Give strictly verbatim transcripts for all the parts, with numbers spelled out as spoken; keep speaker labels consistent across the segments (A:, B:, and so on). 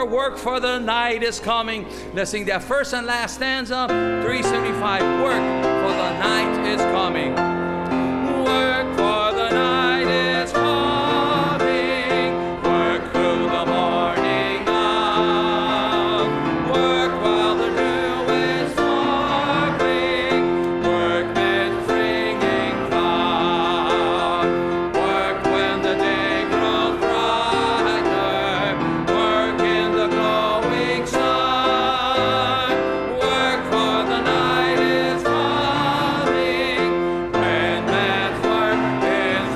A: work for the night is coming. Let's sing that first and last stanza, three seventy-five. Work for the night is coming. Work for the night is coming. Work through the morning light. Work while the dew is sparkling. Work mid springing cloud. Work when the day grows brighter. Work in the glowing sun. Work for the night is coming. When man's work is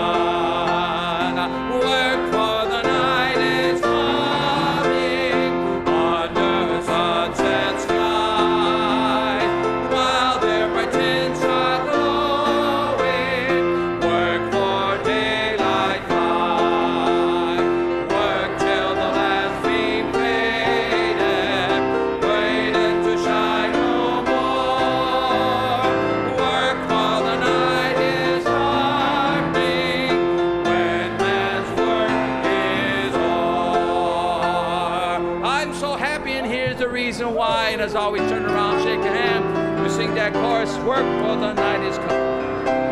A: done. Work for the night is coming. Under sunset skies. While their bright tints are glowing. Work for daylight flies. Work till the last beam faded. Waited to shine no more. Work while the night is darkening. When man's work is o'er. I'm so happy, and here's the reason why. And as always, turn around, shake a hand. We sing that chorus. Work for the night is coming.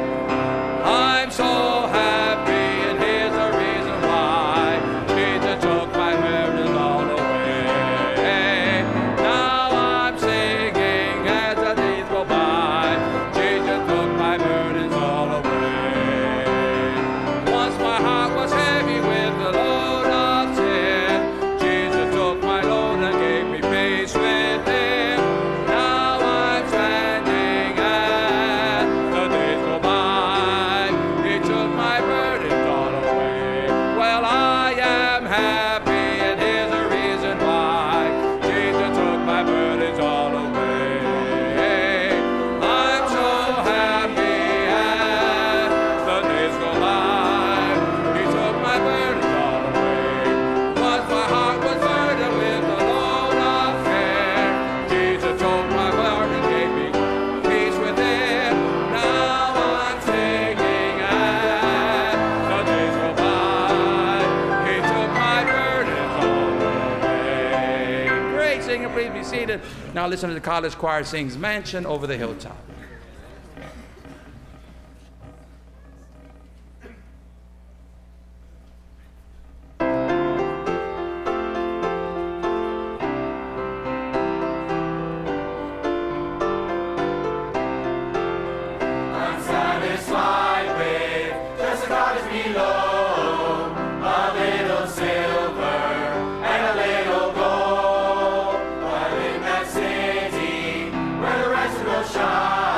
A: I'm so happy, and here's the reason why. Jesus took my burdens all away. Now I'm singing as the days go by. Jesus took my burdens all away. Once my heart was heavy with the load of sin. Jesus took my load and gave me peace within. Now I'm standing as the days go by. He took my burdens all away. Well, I am happy, and here's the reason why. Jesus took my burdens all away. I'm so happy as the days go by. He took my burdens all away. Once my heart was burdened with the load of care. Jesus took my burden, gave me peace within. Now I'm singing as the days go by. He took my burdens all away. Great singer, please be seated. Now listen to the college choir sings Mansion Over the Hilltop.
B: I'm satisfied with just a cottage below, a little silver and a little gold. But in that city where the rising will shine,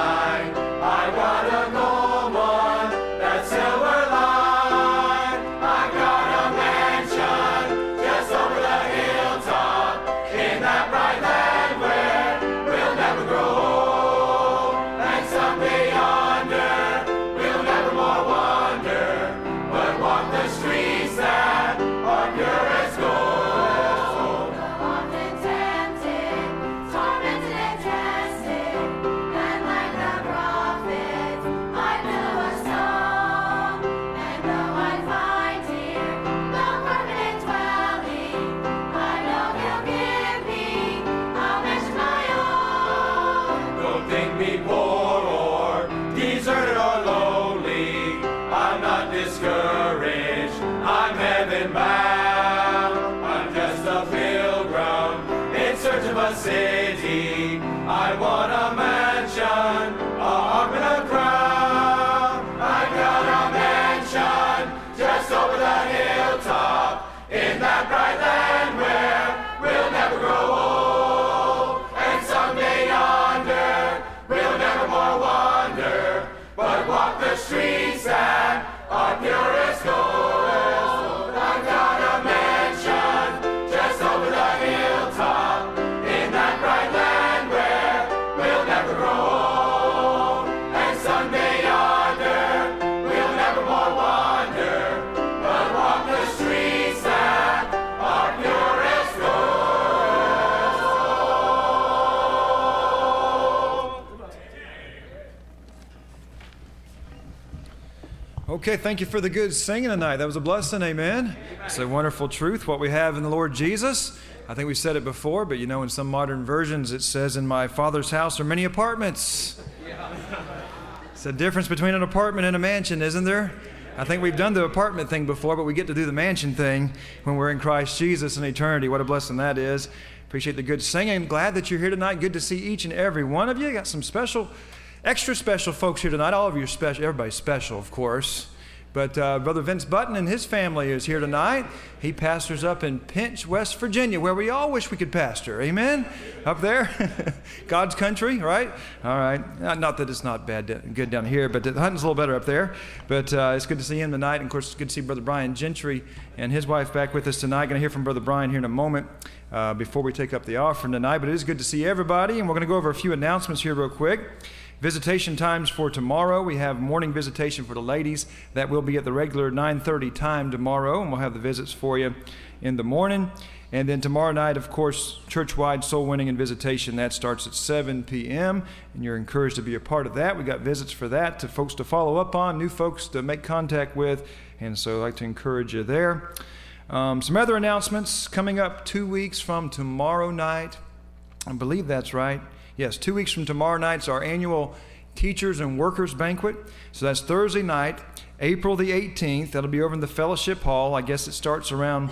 C: Okay, thank you for the good singing tonight. That was a blessing, amen? Amen. It's a wonderful truth, what we have in the Lord Jesus. I think we said it before, but you know, in some modern versions it says, in my Father's house are many apartments. Yeah. It's a difference between an apartment and a mansion, isn't there? I think we've done the apartment thing before, but we get to do the mansion thing when we're in Christ Jesus in eternity. What a blessing that is. Appreciate the good singing. Glad that you're here tonight. Good to see each and every one of you. Got some special Extra special folks here tonight. All of you are special. Everybody's special, of course. But uh, Brother Vince Button and his family is here tonight. He pastors up in Pinch, West Virginia, where we all wish we could pastor. Amen? Up there. God's country, right? All right. Not that it's not bad, good down here, but the hunting's a little better up there. But uh, it's good to see him tonight. And, of course, it's good to see Brother Brian Gentry and his wife back with us tonight. Going to hear from Brother Brian here in a moment uh, before we take up the offering tonight. But it is good to see everybody. And we're going to go over a few announcements here real quick. Visitation times for tomorrow. We have morning visitation for the ladies. That will be at the regular nine thirty time tomorrow, and we'll have the visits for you in the morning. And then tomorrow night, of course, church-wide soul winning and visitation. That starts at seven p.m., and you're encouraged to be a part of that. We got visits for that, to folks to follow up on, new folks to make contact with, and so I'd like to encourage you there. Um, some other announcements coming up two weeks from tomorrow night. I believe that's right. Yes, two weeks from tomorrow night's our annual Teachers and Workers Banquet. So that's Thursday night, April the eighteenth. That'll be over in the Fellowship Hall. I guess it starts around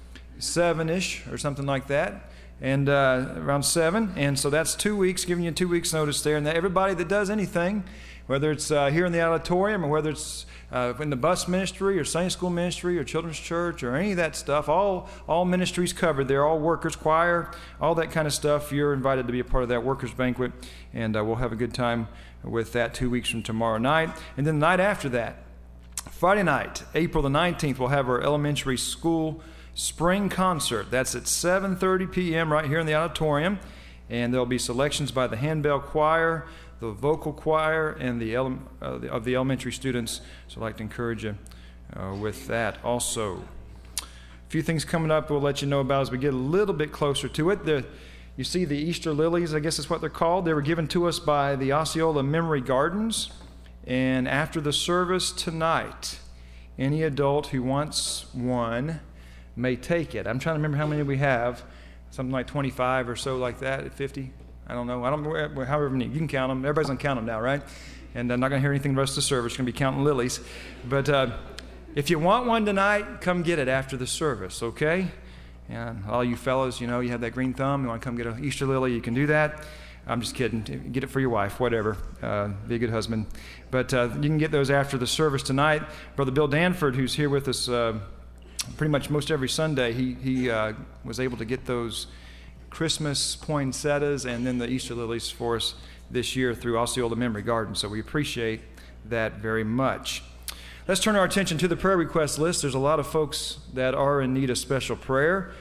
C: seven-ish or something like that, and uh, around seven. And so that's two weeks, giving you two weeks' notice there. And that everybody that does anything, whether it's uh, here in the auditorium or whether it's uh, in the bus ministry or Sunday school ministry or children's church or any of that stuff, all all ministries covered there, all workers, choir, all that kind of stuff. You're invited to be a part of that workers banquet, and uh, we'll have a good time with that two weeks from tomorrow night. And then the night after that, Friday night, April the nineteenth, we'll have our elementary school spring concert. That's at seven thirty p.m. right here in the auditorium, and there'll be selections by the handbell choir, the vocal choir, and the, ele- uh, the of the elementary students. So I'd like to encourage you uh, with that also. A few things coming up we'll let you know about as we get a little bit closer to it. The, you see the Easter lilies, I guess is what they're called. They were given to us by the Osceola Memory Gardens. And after the service tonight, any adult who wants one may take it. I'm trying to remember how many we have. Something like twenty-five or so like that, at fifty. I don't know. I don't know. However many. You can count them. Everybody's going to count them now, right? And I'm not going to hear anything the rest of the service. We're going to be counting lilies. But uh, if you want one tonight, come get it after the service, okay? And all you fellows, you know, you have that green thumb. You want to come get an Easter lily, you can do that. I'm just kidding. Get it for your wife, whatever. Uh, be a good husband. But uh, you can get those after the service tonight. Brother Bill Danford, who's here with us uh, pretty much most every Sunday, he, he uh, was able to get those Christmas poinsettias and then the Easter lilies for us this year through Osceola Memory Garden. So we appreciate that very much. Let's turn our attention to the prayer request list. There's a lot of folks that are in need of special prayer.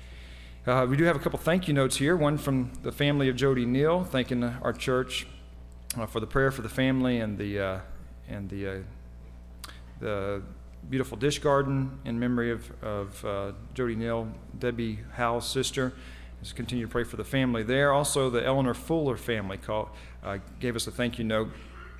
C: Uh, we do have a couple thank you notes here. One from the family of Jody Neal, thanking our church uh, for the prayer for the family and the uh, and the uh, the beautiful dish garden in memory of of uh, Jody Neal, Debbie Howell's sister. Let's continue to pray for the family there. Also, the Eleanor Fuller family called, uh, gave us a thank you note.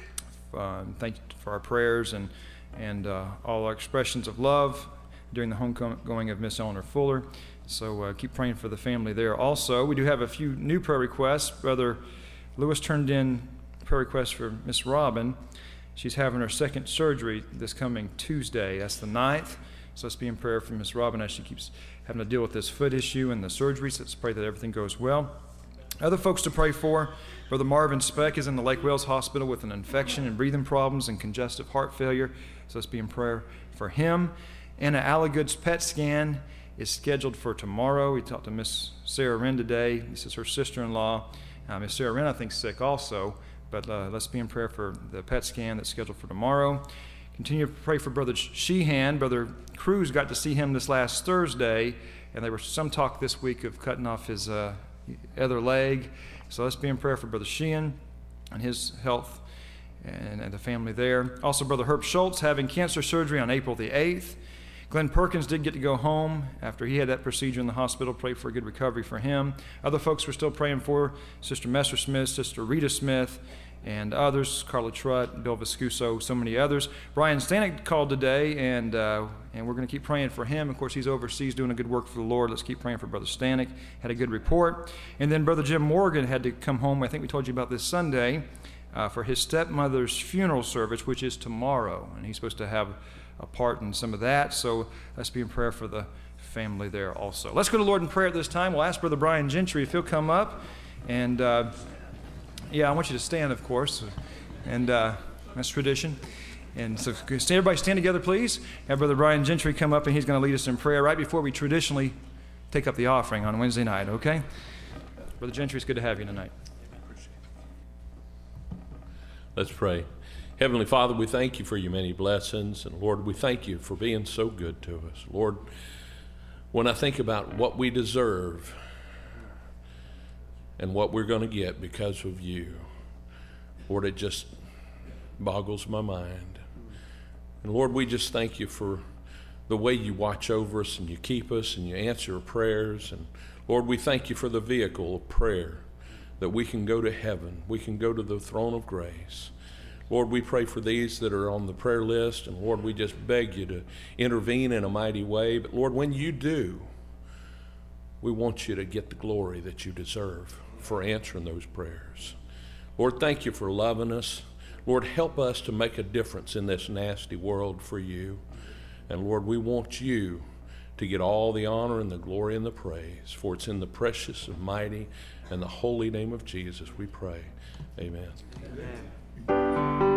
C: Uh, thank you for our prayers and and uh, all our expressions of love during the homegoing of Miss Eleanor Fuller. So uh, keep praying for the family there. Also, we do have a few new prayer requests. Brother Lewis turned in prayer requests for Miss Robin. She's having her second surgery this coming Tuesday. That's the ninth. So let's be in prayer for Miss Robin as she keeps having to deal with this foot issue and the surgery. So let's pray that everything goes well. Other folks to pray for. Brother Marvin Speck is in the Lake Wales Hospital with an infection and breathing problems and congestive heart failure. So let's be in prayer for him. Anna Allagood's P E T scan is scheduled for tomorrow. We talked to Miss Sarah Wren today. This is her sister-in-law. Uh, Miss Sarah Wren, I think, is sick also. But uh, let's be in prayer for the P E T scan that's scheduled for tomorrow. Continue to pray for Brother Sheehan. Brother Cruz got to see him this last Thursday, and there was some talk this week of cutting off his uh, other leg. So let's be in prayer for Brother Sheehan and his health and, and the family there. Also, Brother Herb Schultz having cancer surgery on April the eighth. Glenn Perkins did get to go home after he had that procedure in the hospital. Pray for a good recovery for him. Other folks we're still praying for, Sister Messer Smith, Sister Rita Smith, and others, Carla Trutt, Bill Viscuso, so many others. Brian Stanek called today, and uh, and we're going to keep praying for him. Of course, he's overseas doing a good work for the Lord. Let's keep praying for Brother Stanek. Had a good report. And then Brother Jim Morgan had to come home. I think we told you about this Sunday uh, for his stepmother's funeral service, which is tomorrow. And he's supposed to have a part in some of that. So let's be in prayer for the family there also. Let's go to the Lord in prayer at this time. We'll ask Brother Brian Gentry if he'll come up. And... Uh, Yeah, I want you to stand, of course, and uh, that's tradition. And so everybody stand together, please. Have Brother Brian Gentry come up, and he's going to lead us in prayer right before we traditionally take up the offering on Wednesday night, okay? Brother Gentry, it's good to have you tonight.
D: Let's pray. Heavenly Father, we thank you for your many blessings, and Lord, we thank you for being so good to us. Lord, when I think about what we deserve and what we're going to get because of you, Lord, it just boggles my mind. And Lord, we just thank you for the way you watch over us and you keep us and you answer our prayers. And Lord, we thank you for the vehicle of prayer, that we can go to heaven, we can go to the throne of grace. Lord, we pray for these that are on the prayer list, and Lord, we just beg you to intervene in a mighty way. But Lord, when you do, we want you to get the glory that you deserve for answering those prayers. Lord, thank you for loving us. Lord, help us to make a difference in this nasty world for you. And Lord, we want you to get all the honor and the glory and the praise, for it's in the precious and mighty and the holy name of Jesus we pray. Amen. Amen.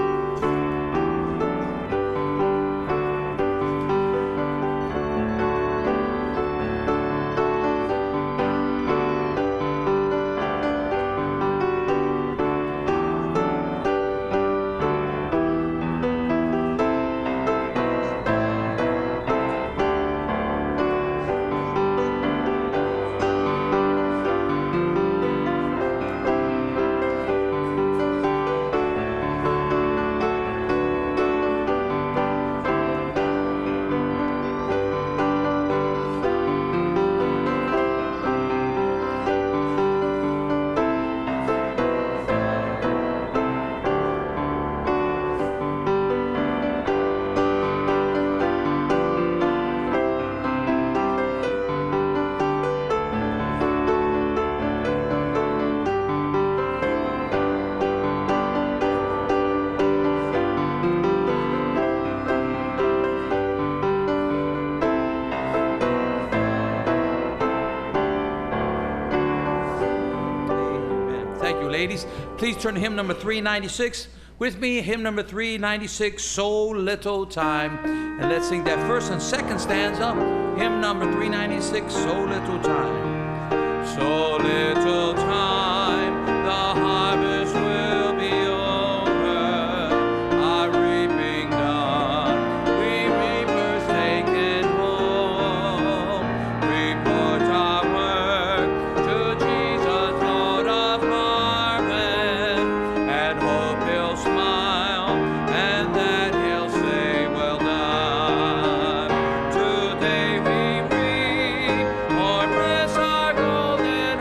A: Ladies, please turn to hymn number three ninety-six with me. Hymn number three ninety-six, So Little Time. And let's sing that first and second stanza. Hymn number three ninety-six, So Little Time. So little time, the harvest will be over, our reaping done, we reapers taken home. Report our work to Jesus, Lord of harvest, and hope he'll smile and that he'll say, well done. Today we reap, or press our golden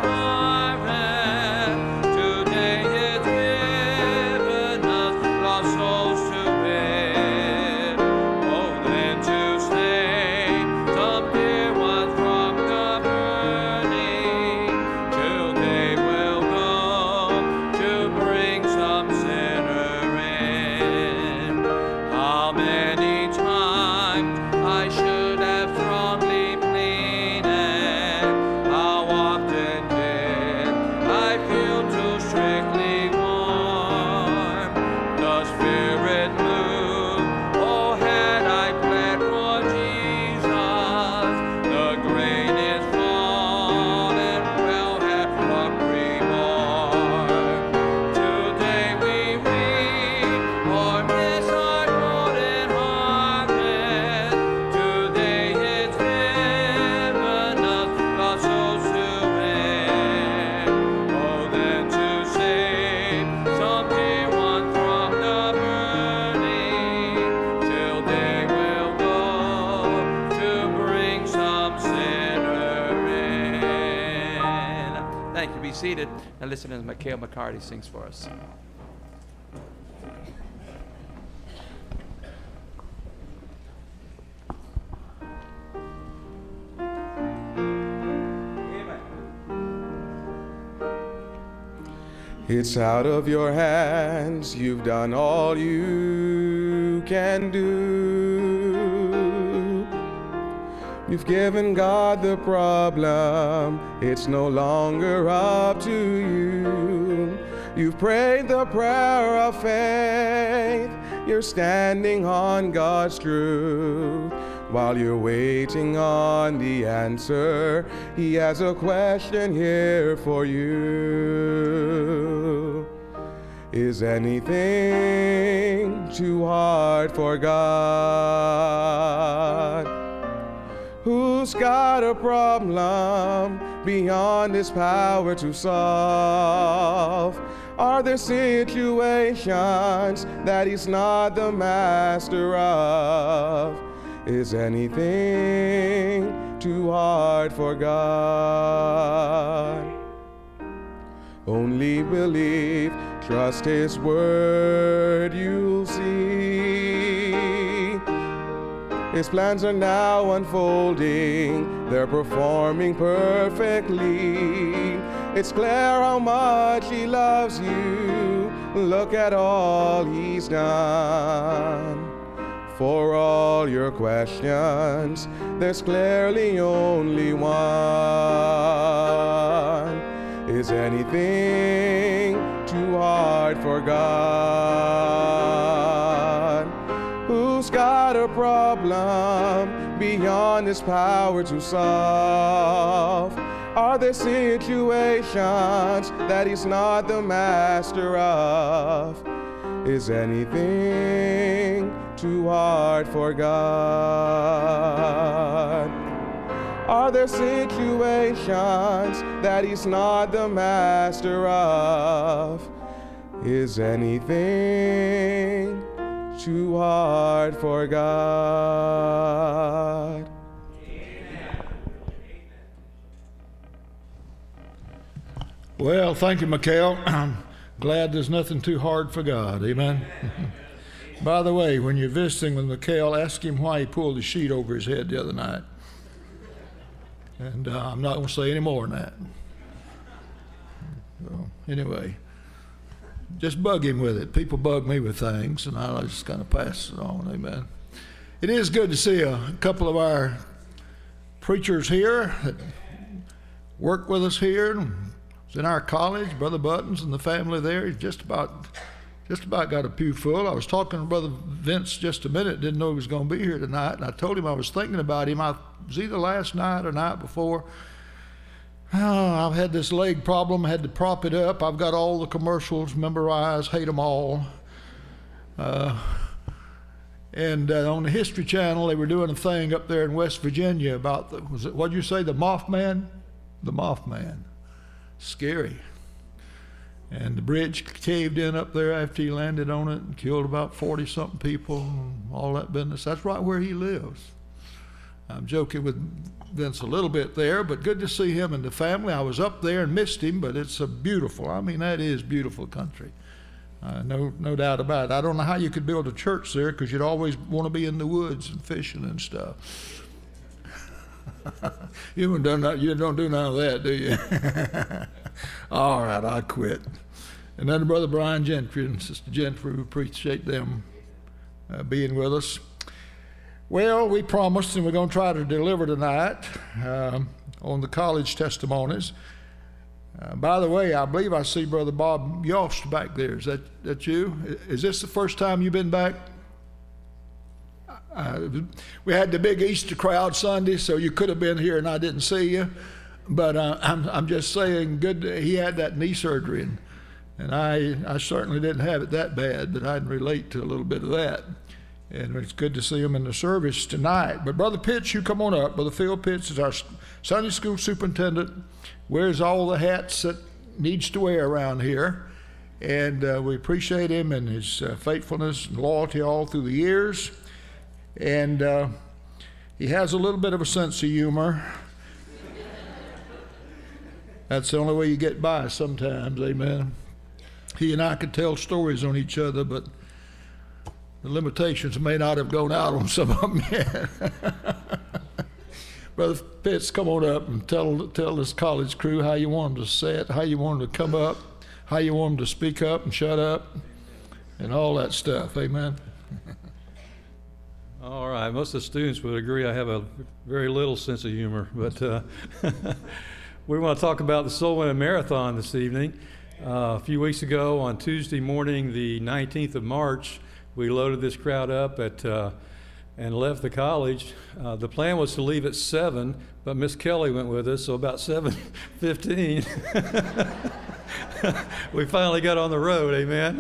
A: harvest. Today it's given us lost souls to win. Oh, then to save some dear ones from the burning, till they will go to bring some sinner in. How many times I should have strongly pleaded, how often did I feel too strictly warm? The Spirit moved, oh had I pled for Jesus, the grain is fallen, well had luck reborn. Today we reap, or miss our golden harvest. Today it's given us lost souls to win. Oh, then to save some dear ones from the burning, till they will go to bring some sinner in. Thank you. Be seated. Now listen as Mikhail McCarty sings for us.
E: It's out of your hands, you've done all you can do. You've given God the problem, it's no longer up to you. You've prayed the prayer of faith, you're standing on God's truth. While you're waiting on the answer, He has a question here for you. Is anything too hard for God? Who's got a problem beyond His power to solve? Are there situations that He's not the master of? Is anything too hard for God? Only believe, trust His word, you'll see. His plans are now unfolding, they're performing perfectly. It's clear how much He loves you, look at all He's done. For all your questions, there's clearly only one. Is anything too hard for God? Who's got a problem beyond His power to solve? Are there situations that He's not the master of? Is anything too hard for God? Are there situations that He's not the master of? Is anything too hard for God?
F: Well, thank you, Mikhail. I'm glad there's nothing too hard for God. Amen. By the way, when you're visiting with Mikhail, ask him why he pulled the sheet over his head the other night. And uh, I'm not going to say any more than that. So, anyway, just bug him with it. People bug me with things, and I just kind of pass it on. Amen. It is good to see a couple of our preachers here that work with us here. It's in our college, Brother Buttons and the family there. He's just about... Just about got a pew full. I was talking to Brother Vince just a minute, didn't know he was going to be here tonight, and I told him I was thinking about him. I, it was either last night or night before. Oh, I've had this leg problem, I had to prop it up. I've got all the commercials memorized, hate them all. Uh, and uh, on the History Channel, they were doing a thing up there in West Virginia about, the, was it, what'd you say, the Mothman? The Mothman. Scary. And the bridge caved in up there after he landed on it and killed about forty-something people and all that business. That's right where he lives. I'm joking with Vince a little bit there, but good to see him and the family. I was up there and missed him, but it's a beautiful, I mean, that is beautiful country. Uh, no, no doubt about it. I don't know how you could build a church there because you'd always want to be in the woods and fishing and stuff. You haven't done that. You don't do none of that, do you? All right, I quit. And then Brother Brian Gentry and Sister Gentry, we appreciate them uh, being with us. Well, we promised, and we're going to try to deliver tonight um, on the college testimonies. Uh, by the way, I believe I see Brother Bob Yost back there. Is that, that you? Is this the first time you've been back? Uh, we had the big Easter crowd Sunday, so you could have been here and I didn't see you. But uh, I'm, I'm just saying, good. He had that knee surgery, and, and I, I certainly didn't have it that bad, but I can relate to a little bit of that. And it's good to see him in the service tonight. But Brother Pitts, you come on up. Brother Phil Pitts is our Sunday school superintendent, wears all the hats that needs to wear around here. And uh, we appreciate him and his uh, faithfulness and loyalty all through the years. And uh, he has a little bit of a sense of humor. That's the only way you get by sometimes, amen. He and I could tell stories on each other, but the limitations may not have gone out on some of them yet. Brother Pitts, come on up and tell tell this college crew how you wanted to say it, how you wanted to come up. how you want them to speak up and shut up and all that stuff. Amen.
G: All right, most of the students would agree I have a very little sense of humor, but uh, we want to talk about the Soul Winning Marathon this evening. Uh, a few weeks ago on Tuesday morning, the nineteenth of March, we loaded this crowd up at uh, and left the college. Uh, the plan was to leave at seven, but Miss Kelly went with us, so about seven fifteen, we finally got on the road, amen,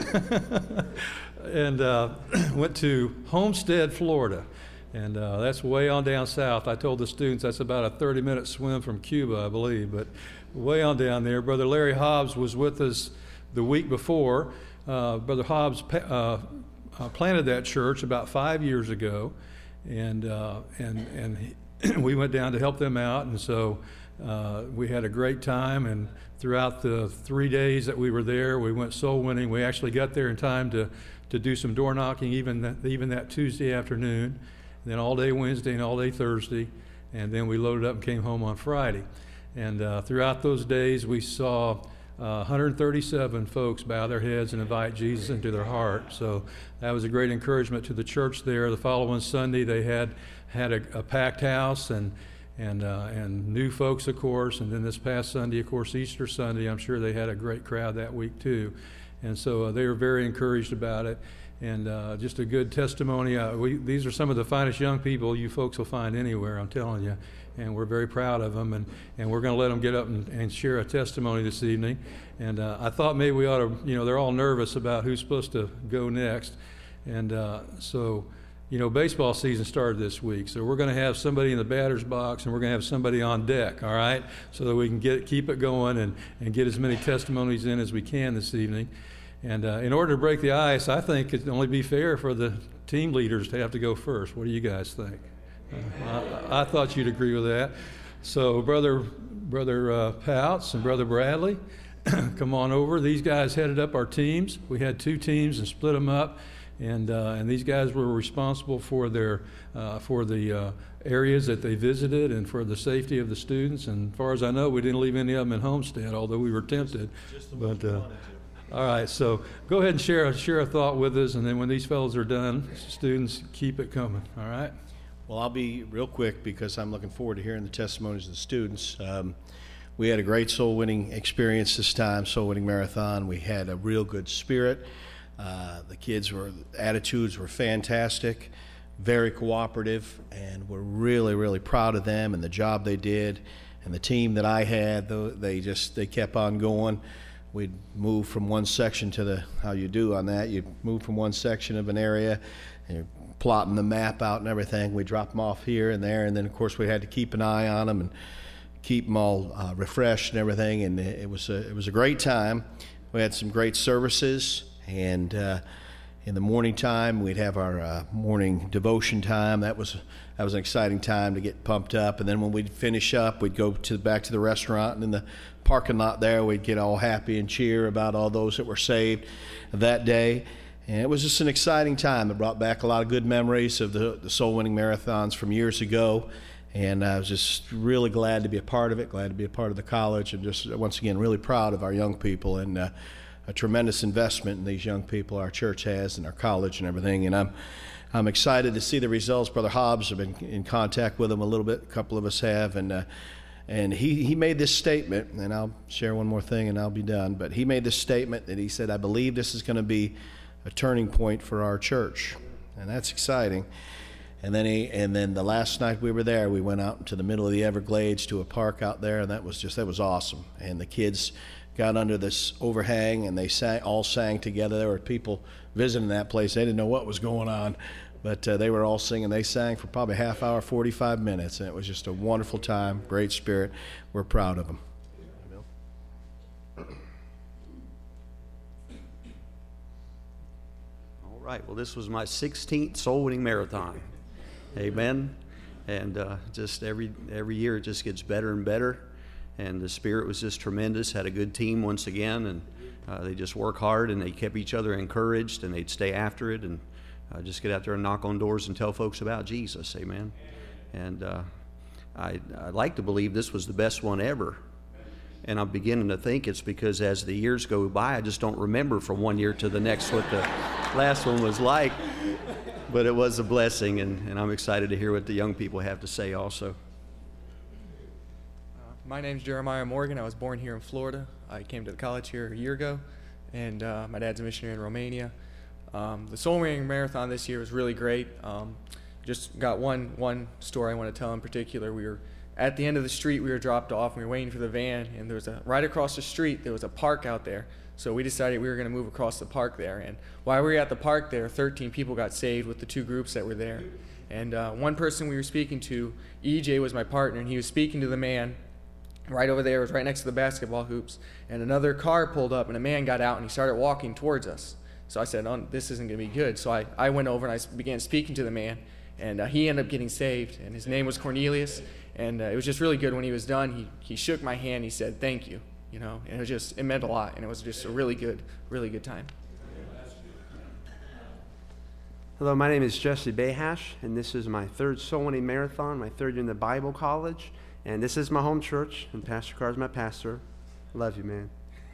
G: and uh, went to Homestead, Florida. And uh, that's way on down south. I told the students that's about a thirty-minute swim from Cuba, I believe, but way on down there. Brother Larry Hobbs was with us the week before. Uh, Brother Hobbs uh, uh, planted that church about five years ago, and uh, and and he, we went down to help them out, and so uh, we had a great time. And throughout the three days that we were there, we went soul winning. We actually got there in time to to do some door knocking, even that, even that Tuesday afternoon. Then all day Wednesday and all day Thursday, and then we loaded up and came home on Friday. And uh, throughout those days, we saw uh, one hundred thirty-seven folks bow their heads and invite Jesus into their heart. So that was a great encouragement to the church there. The following Sunday, they had had a, a packed house and and uh, and new folks, of course. And then this past Sunday, of course, Easter Sunday, I'm sure they had a great crowd that week too. And so uh, they were very encouraged about it. And uh, just a good testimony. Uh, we, these are some of the finest young people you folks will find anywhere, I'm telling you. And we're very proud of them. And, and we're going to let them get up and, and share a testimony this evening. And uh, I thought maybe we ought to, you know, they're all nervous about who's supposed to go next. And uh, so, you know, baseball season started this week. So we're going to have somebody in the batter's box and we're going to have somebody on deck, all right? So that we can get keep it going and, and get as many testimonies in as we can this evening. And uh, in order to break the ice, I think it'd only be fair for the team leaders to have to go first. What do you guys think? Uh, I, I thought you'd agree with that. So Brother Brother uh, Pouts and Brother Bradley, come on over. These guys headed up our teams. We had two teams and split them up. And uh, and these guys were responsible for their uh, for the uh, areas that they visited and for the safety of the students. And as far as I know, we didn't leave any of them in Homestead, although we were tempted. But uh, all right, so go ahead and share share a thought with us, and then when these fellows are done, students, keep it coming. All right.
H: Well, I'll be real quick because I'm looking forward to hearing the testimonies of the students. Um, we had a great soul-winning experience this time, soul-winning marathon. We had a real good spirit. Uh, the kids' were attitudes were fantastic, very cooperative, and we're really, really proud of them and the job they did. And the team that I had, they just they kept on going. We'd move from one section to the, how you do on that, you move from one section of an area, and you're plotting the map out and everything. We drop them off here and there, and then of course we had to keep an eye on them and keep them all uh, refreshed and everything, and it was, a, it was a great time. We had some great services, and uh, in the morning time we'd have our uh, morning devotion time. That was that was an exciting time to get pumped up, and then when we'd finish up, we'd go to back to the restaurant, and in the parking lot there we'd get all happy and cheer about all those that were saved that day. And it was just an exciting time. It brought back a lot of good memories of the, the soul-winning marathons from years ago, and I was just really glad to be a part of it, glad to be a part of the college, and just once again really proud of our young people, and uh, a tremendous investment in these young people our church has and our college and everything. And I'm I'm excited to see the results. Brother Hobbs, I've been in contact with him a little bit, a couple of us have, and uh, and he, he made this statement, and I'll share one more thing and I'll be done, but he made this statement that he said, I believe this is going to be a turning point for our church, and that's exciting. And then he, and then the last night we were there, we went out into the middle of the Everglades to a park out there, and that was just, that was awesome. And the kids got under this overhang, and they sang, all sang together. There were people visiting that place. They didn't know what was going on, but uh, they were all singing. They sang for probably a half hour, forty-five minutes, and it was just a wonderful time, great spirit. We're proud of them.
I: All right, well, this was my sixteenth soul-winning marathon. Amen. And uh, just every every year it just gets better and better. And the spirit was just tremendous. Had a good team once again, and uh, they just work hard, and they kept each other encouraged, and they'd stay after it, and uh, just get out there and knock on doors and tell folks about Jesus. Amen. And uh, I, I'd like to believe this was the best one ever. And I'm beginning to think it's because as the years go by, I just don't remember from one year to the next what the last one was like. But it was a blessing, and, and I'm excited to hear what the young people have to say also.
J: Uh, my name's Jeremiah Morgan. I was born here in Florida. I came to the college here a year ago, and uh, my dad's a missionary in Romania. Um, the Soul Winning Marathon this year was really great. Um, just got one one story I want to tell in particular. We were at the end of the street. We were dropped off, and we were waiting for the van, and there was a right across the street. There was a park out there. So we decided we were going to move across the park there. And while we were at the park there, thirteen people got saved with the two groups that were there. And uh, one person we were speaking to, E J was my partner, and he was speaking to the man right over there. It was right next to the basketball hoops. And another car pulled up, and a man got out, and he started walking towards us. So I said, oh, this isn't going to be good. So I, I went over, and I began speaking to the man. And uh, he ended up getting saved. And his name was Cornelius. And uh, it was just really good. When he was done, he, he shook my hand. He said, thank you. You know, and it was just, it meant a lot, and it was just a really good, really good time.
K: Hello, my name is Jesse Behash, and this is my third Soul Winning Marathon, my third year in the Bible College, and this is my home church, and Pastor Carr is my pastor. Love you, man.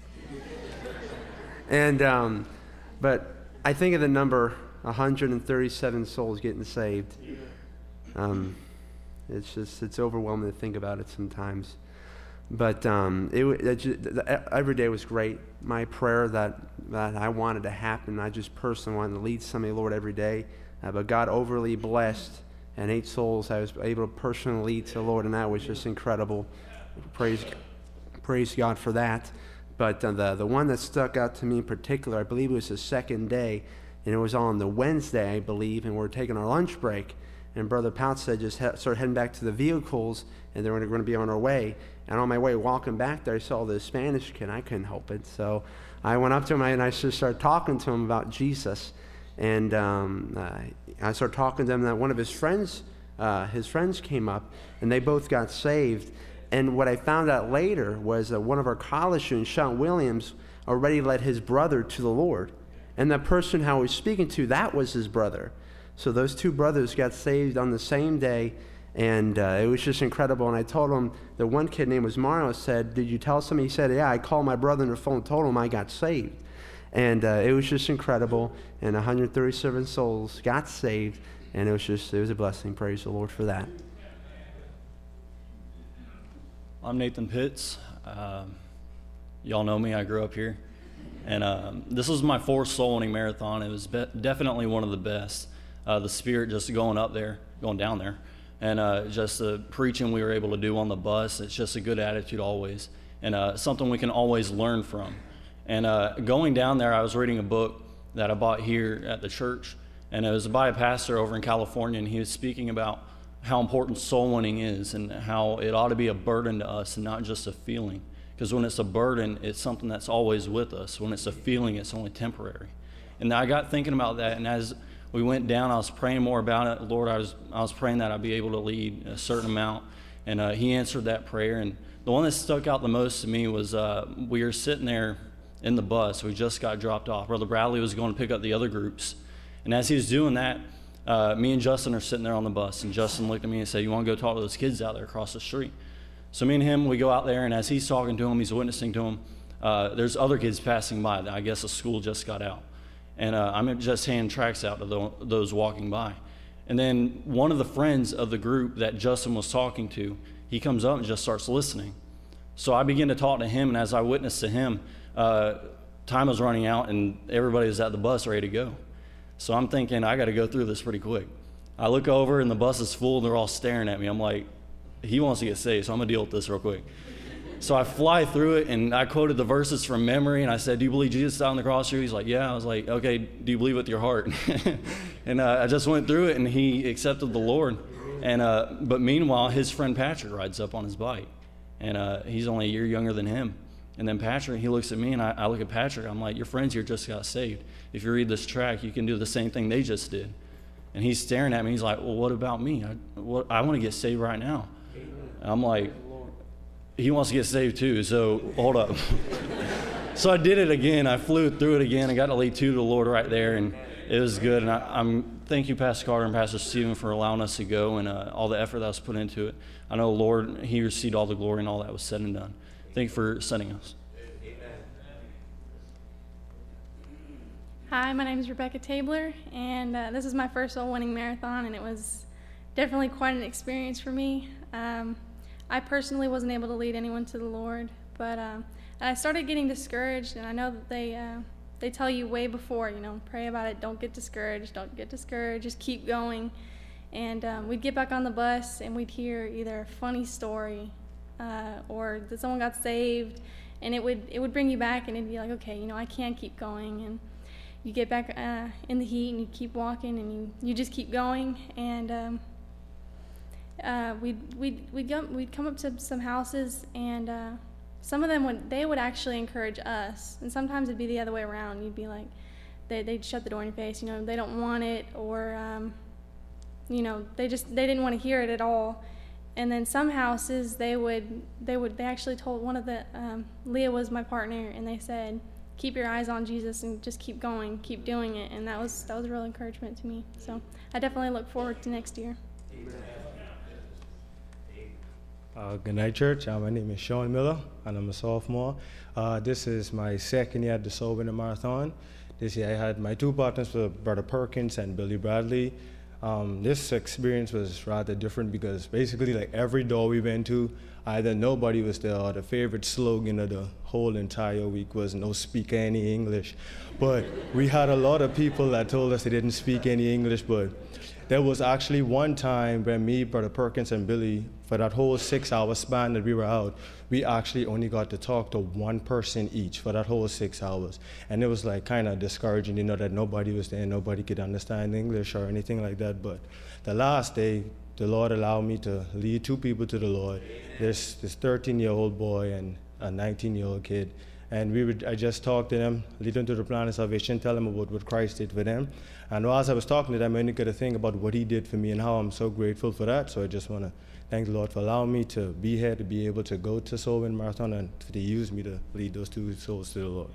K: and, um, but I think of the number one hundred thirty-seven souls getting saved. Um, it's just, it's overwhelming to think about it sometimes. But um, it, it just, every day was great. My prayer that, that I wanted to happen, I just personally wanted to lead somebody, Lord, every day. Uh, but God overly blessed, and eight souls I was able to personally lead to the Lord, and that was just incredible. Praise, praise God for that. But uh, the, the one that stuck out to me in particular, I believe it was the second day, and it was on the Wednesday, I believe, and we were taking our lunch break. And Brother Pout said, just he- start heading back to the vehicles, and they were going to be on our way. And on my way walking back there, I saw this Spanish kid. I couldn't help it. So I went up to him, and I just started talking to him about Jesus. And um, uh, I started talking to him that one of his friends, uh, his friends came up, and they both got saved. And what I found out later was that one of our college students, Sean Williams, already led his brother to the Lord. And the person how he was speaking to, that was his brother. So those two brothers got saved on the same day, and uh, it was just incredible. And I told him, the one kid named was Mario, said, did you tell somebody? He said, yeah, I called my brother on the phone and told him I got saved. And uh, it was just incredible, and one hundred thirty-seven souls got saved, and it was just, it was a blessing. Praise the Lord for that.
L: I'm Nathan Pitts. Um, y'all know me, I grew up here. And um, this was my fourth Soul Winning Marathon. It was be- definitely one of the best. Uh, the spirit just going up there, going down there, and uh, just the preaching we were able to do on the bus. It's just a good attitude always, and uh, something we can always learn from. And uh, going down there, I was reading a book that I bought here at the church, and it was by a pastor over in California, and he was speaking about how important soul winning is and how it ought to be a burden to us and not just a feeling. Because when it's a burden, it's something that's always with us. When it's a feeling, it's only temporary. And I got thinking about that, and as we went down, I was praying more about it. Lord, I was I was praying that I'd be able to lead a certain amount, and uh, he answered that prayer. And the one that stuck out the most to me was uh, we were sitting there in the bus. We just got dropped off. Brother Bradley was going to pick up the other groups. And as he was doing that, uh, me and Justin are sitting there on the bus, and Justin looked at me and said, you want to go talk to those kids out there across the street? So me and him, we go out there, and as he's talking to them, he's witnessing to them, uh, there's other kids passing by. I guess the school just got out. And uh, I'm just handing tracts out to the, those walking by. And then one of the friends of the group that Justin was talking to, he comes up and just starts listening. So I begin to talk to him, and as I witnessed to him, uh, time was running out, and everybody was at the bus ready to go. So I'm thinking, I got to go through this pretty quick. I look over, and the bus is full, and they're all staring at me. I'm like, he wants to get saved, so I'm going to deal with this real quick. So I fly through it, and I quoted the verses from memory, and I said, do you believe Jesus died on the cross for you? He's like, yeah. I was like, okay, do you believe with your heart? and uh, I just went through it, and he accepted the Lord. And uh, But meanwhile, his friend Patrick rides up on his bike, and uh, he's only a year younger than him. And then Patrick, he looks at me, and I, I look at Patrick. I'm like, your friends here just got saved. If you read this track, you can do the same thing they just did. And he's staring at me. He's like, well, what about me? I, what, I want to get saved right now. And I'm like, he wants to get saved too, so hold up. So I did it again. I flew through it again. I got to lead two to the Lord right there, and it was good. And I, I'm thank you, Pastor Carter and Pastor Stephen, for allowing us to go and uh, all the effort that was put into it. I know, Lord, he received all the glory and all that was said and done. Thank you for sending us.
M: Hi, my name is Rebecca Tabler, and uh, this is my first soul-winning marathon, and it was definitely quite an experience for me. Um, I personally wasn't able to lead anyone to the Lord, but um, I started getting discouraged, and I know that they uh, they tell you way before, you know, pray about it, don't get discouraged, don't get discouraged, just keep going. And um, we'd get back on the bus, and we'd hear either a funny story uh, or that someone got saved, and it would it would bring you back, and it'd be like, okay, you know, I can keep going. And you get back uh, in the heat, and you keep walking, and you, you just keep going. And um, uh, we'd we'd we'd come, we'd come up to some houses, and uh, some of them would they would actually encourage us, and sometimes it'd be the other way around. You'd be like, they they'd shut the door in your face, you know, they don't want it, or um, you know, they just they didn't want to hear it at all. And then some houses they would they would they actually told one of the um, Leah was my partner, and they said, keep your eyes on Jesus and just keep going, keep doing it. And that was that was a real encouragement to me. So I definitely look forward to next year.
N: Uh, good night, church. Uh, my name is Sean Miller, and I'm a sophomore. Uh, this is my second year at the Soul Winning Marathon. This year I had my two partners were Brother Perkins and Billy Bradley. Um, this experience was rather different because basically like every door we went to, either nobody was there or the favorite slogan of the whole entire week was no speak any English. But we had a lot of people that told us they didn't speak any English, but there was actually one time when me, Brother Perkins, and Billy, for that whole six-hour span that we were out, we actually only got to talk to one person each for that whole six hours. And it was like kind of discouraging, you know, that nobody was there, nobody could understand English or anything like that. But the last day, the Lord allowed me to lead two people to the Lord. There's this thirteen-year-old boy and a nineteen-year-old kid. And we would, I just talked to them, lead them to the plan of salvation, tell them about what Christ did for them. And as I was talking to them, I only got to think about what he did for me and how I'm so grateful for that. So I just want to thank the Lord for allowing me to be here, to be able to go to Soul Winning Marathon, and to use me to lead those two souls to the Lord.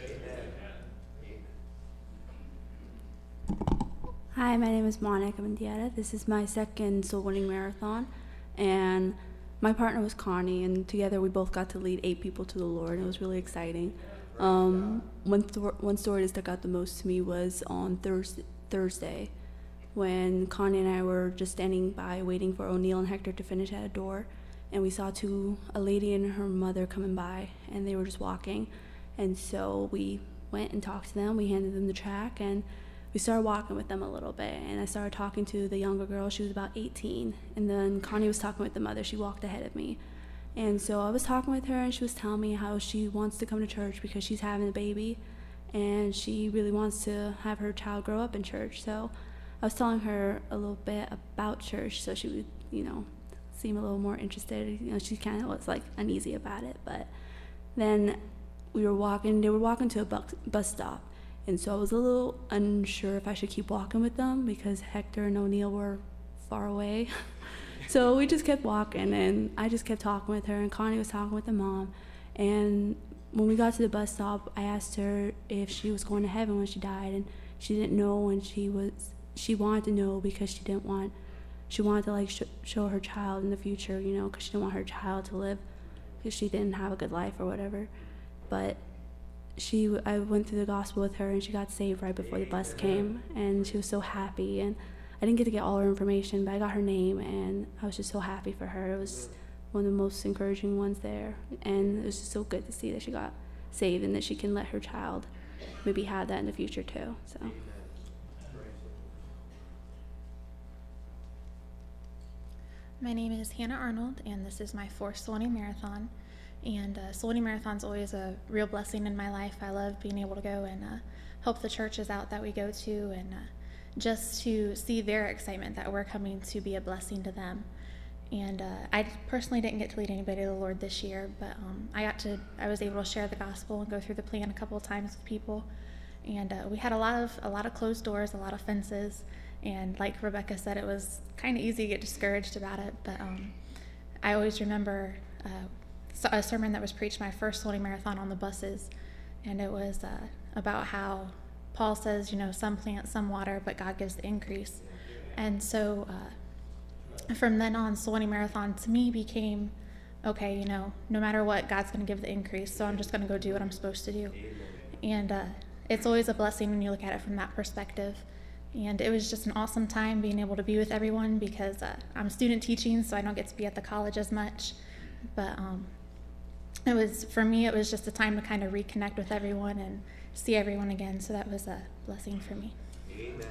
O: Hi, my name is Monica Mendieta. This is my second Soul Winning Marathon. And my partner was Connie, and together we both got to lead eight people to the Lord. It was really exciting. Um, one, th- one story that stuck out the most to me was on Thurs- Thursday when Connie and I were just standing by waiting for O'Neill and Hector to finish at a door, and we saw two, a lady and her mother coming by, and they were just walking. And so we went and talked to them. We handed them the track, and we started walking with them a little bit, and I started talking to the younger girl. She was about eighteen, and then Connie was talking with the mother. She walked ahead of me. And so I was talking with her, and she was telling me how she wants to come to church because she's having a baby, and she really wants to have her child grow up in church. So I was telling her a little bit about church so she would, you know, seem a little more interested. You know, she kind of was like uneasy about it. But then we were walking, they were walking to a bus, bus stop. And so I was a little unsure if I should keep walking with them because Hector and O'Neill were far away. So we just kept walking, and I just kept talking with her, and Connie was talking with the mom. And when we got to the bus stop, I asked her if she was going to heaven when she died, and she didn't know, and she was she wanted to know because she didn't want she wanted to like sh- show her child in the future, you know, because she didn't want her child to live because she didn't have a good life or whatever. But she I went through the gospel with her, and she got saved right before the bus came, and she was so happy. And I didn't get to get all her information, but I got her name, and I was just so happy for her. It was one of the most encouraging ones there, and it was just so good to see that she got saved and that she can let her child maybe have that in the future too. So.
P: My name is Hannah Arnold, and this is my fourth Soul Winning Marathon. And uh, Soul Winning Marathon is always a real blessing in my life. I love being able to go and uh, help the churches out that we go to, and uh, just to see their excitement that we're coming to be a blessing to them. And uh, I personally didn't get to lead anybody to the Lord this year, but um, I got to, I was able to share the gospel and go through the plan a couple of times with people. And uh, we had a lot of a lot of closed doors, a lot of fences, and like Rebecca said, it was kind of easy to get discouraged about it. But um, I always remember uh, a sermon that was preached my first Soul Winning Marathon on the buses, and it was uh, about how Paul says, you know, some plant, some water, but God gives the increase. And so uh, from then on, Soul Winning Marathon to me became okay, you know, no matter what, God's going to give the increase, so I'm just going to go do what I'm supposed to do. Amen. And uh, it's always a blessing when you look at it from that perspective. And it was just an awesome time being able to be with everyone, because uh, I'm student teaching, so I don't get to be at the college as much. But um, it was, for me, it was just a time to kind of reconnect with everyone and see everyone again, so that was a blessing for me.
Q: Amen.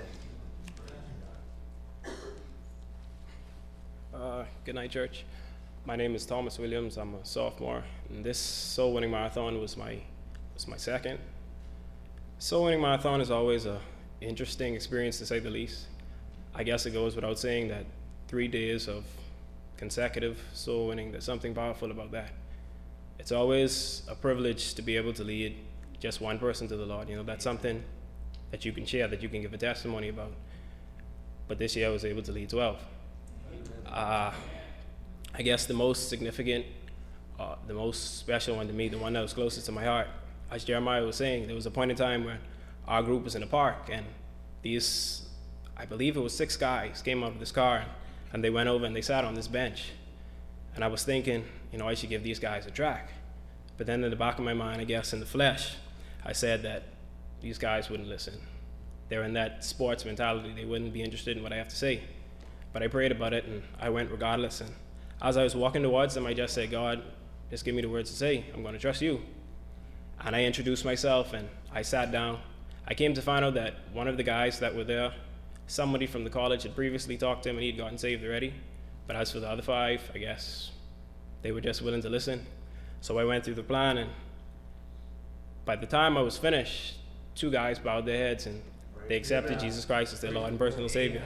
R: Uh, good night, church. My name is Thomas Williams. I'm a sophomore, and this soul winning marathon was my was my second. Soul winning marathon is always a interesting experience, to say the least. I guess it goes without saying that three days of consecutive soul winning, there's something powerful about that. It's always a privilege to be able to lead just one person to the Lord. You know, that's something that you can share, that you can give a testimony about. But this year I was able to lead twelve. Uh, I guess the most significant, uh, the most special one to me, the one that was closest to my heart, as Jeremiah was saying, there was a point in time where our group was in a park, and these, I believe it was six guys, came out of this car, and they went over and they sat on this bench. And I was thinking, you know, I should give these guys a track. But then in the back of my mind, I guess in the flesh, I said that these guys wouldn't listen. They're in that sports mentality. They wouldn't be interested in what I have to say. But I prayed about it, and I went regardless. And as I was walking towards them, I just said, God, just give me the words to say. I'm going to trust you. And I introduced myself, and I sat down. I came to find out that one of the guys that were there, somebody from the college had previously talked to him, and he'd gotten saved already. But as for the other five, I guess they were just willing to listen. So I went through the plan, and by the time I was finished, two guys bowed their heads, and they accepted Jesus Christ as their Lord and personal Savior.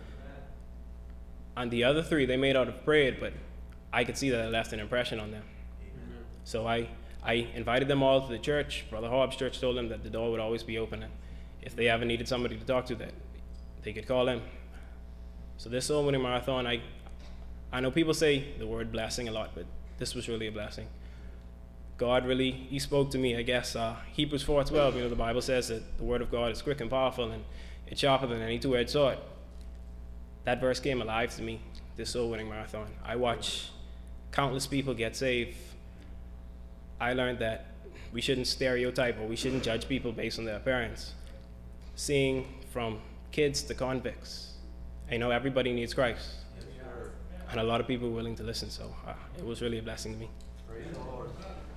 R: And the other three, they may not have prayed, but I could see that it left an impression on them. Amen. So I, I invited them all to the church. Brother Hobbs' church told them that the door would always be open, and if they ever needed somebody to talk to, that they could call them. So this soul winning marathon, I, I know people say the word blessing a lot, but this was really a blessing. God really, he spoke to me, I guess. Uh, Hebrews four twelve, you know, the Bible says that the word of God is quick and powerful, and it's sharper than any two-edged sword. That verse came alive to me, this soul winning marathon. I watched countless people get saved. I learned that we shouldn't stereotype, or we shouldn't judge people based on their appearance. Seeing from kids to convicts, I know everybody needs Christ, and a lot of people are willing to listen, so uh, it was really a blessing to me.
Q: Praise the Lord.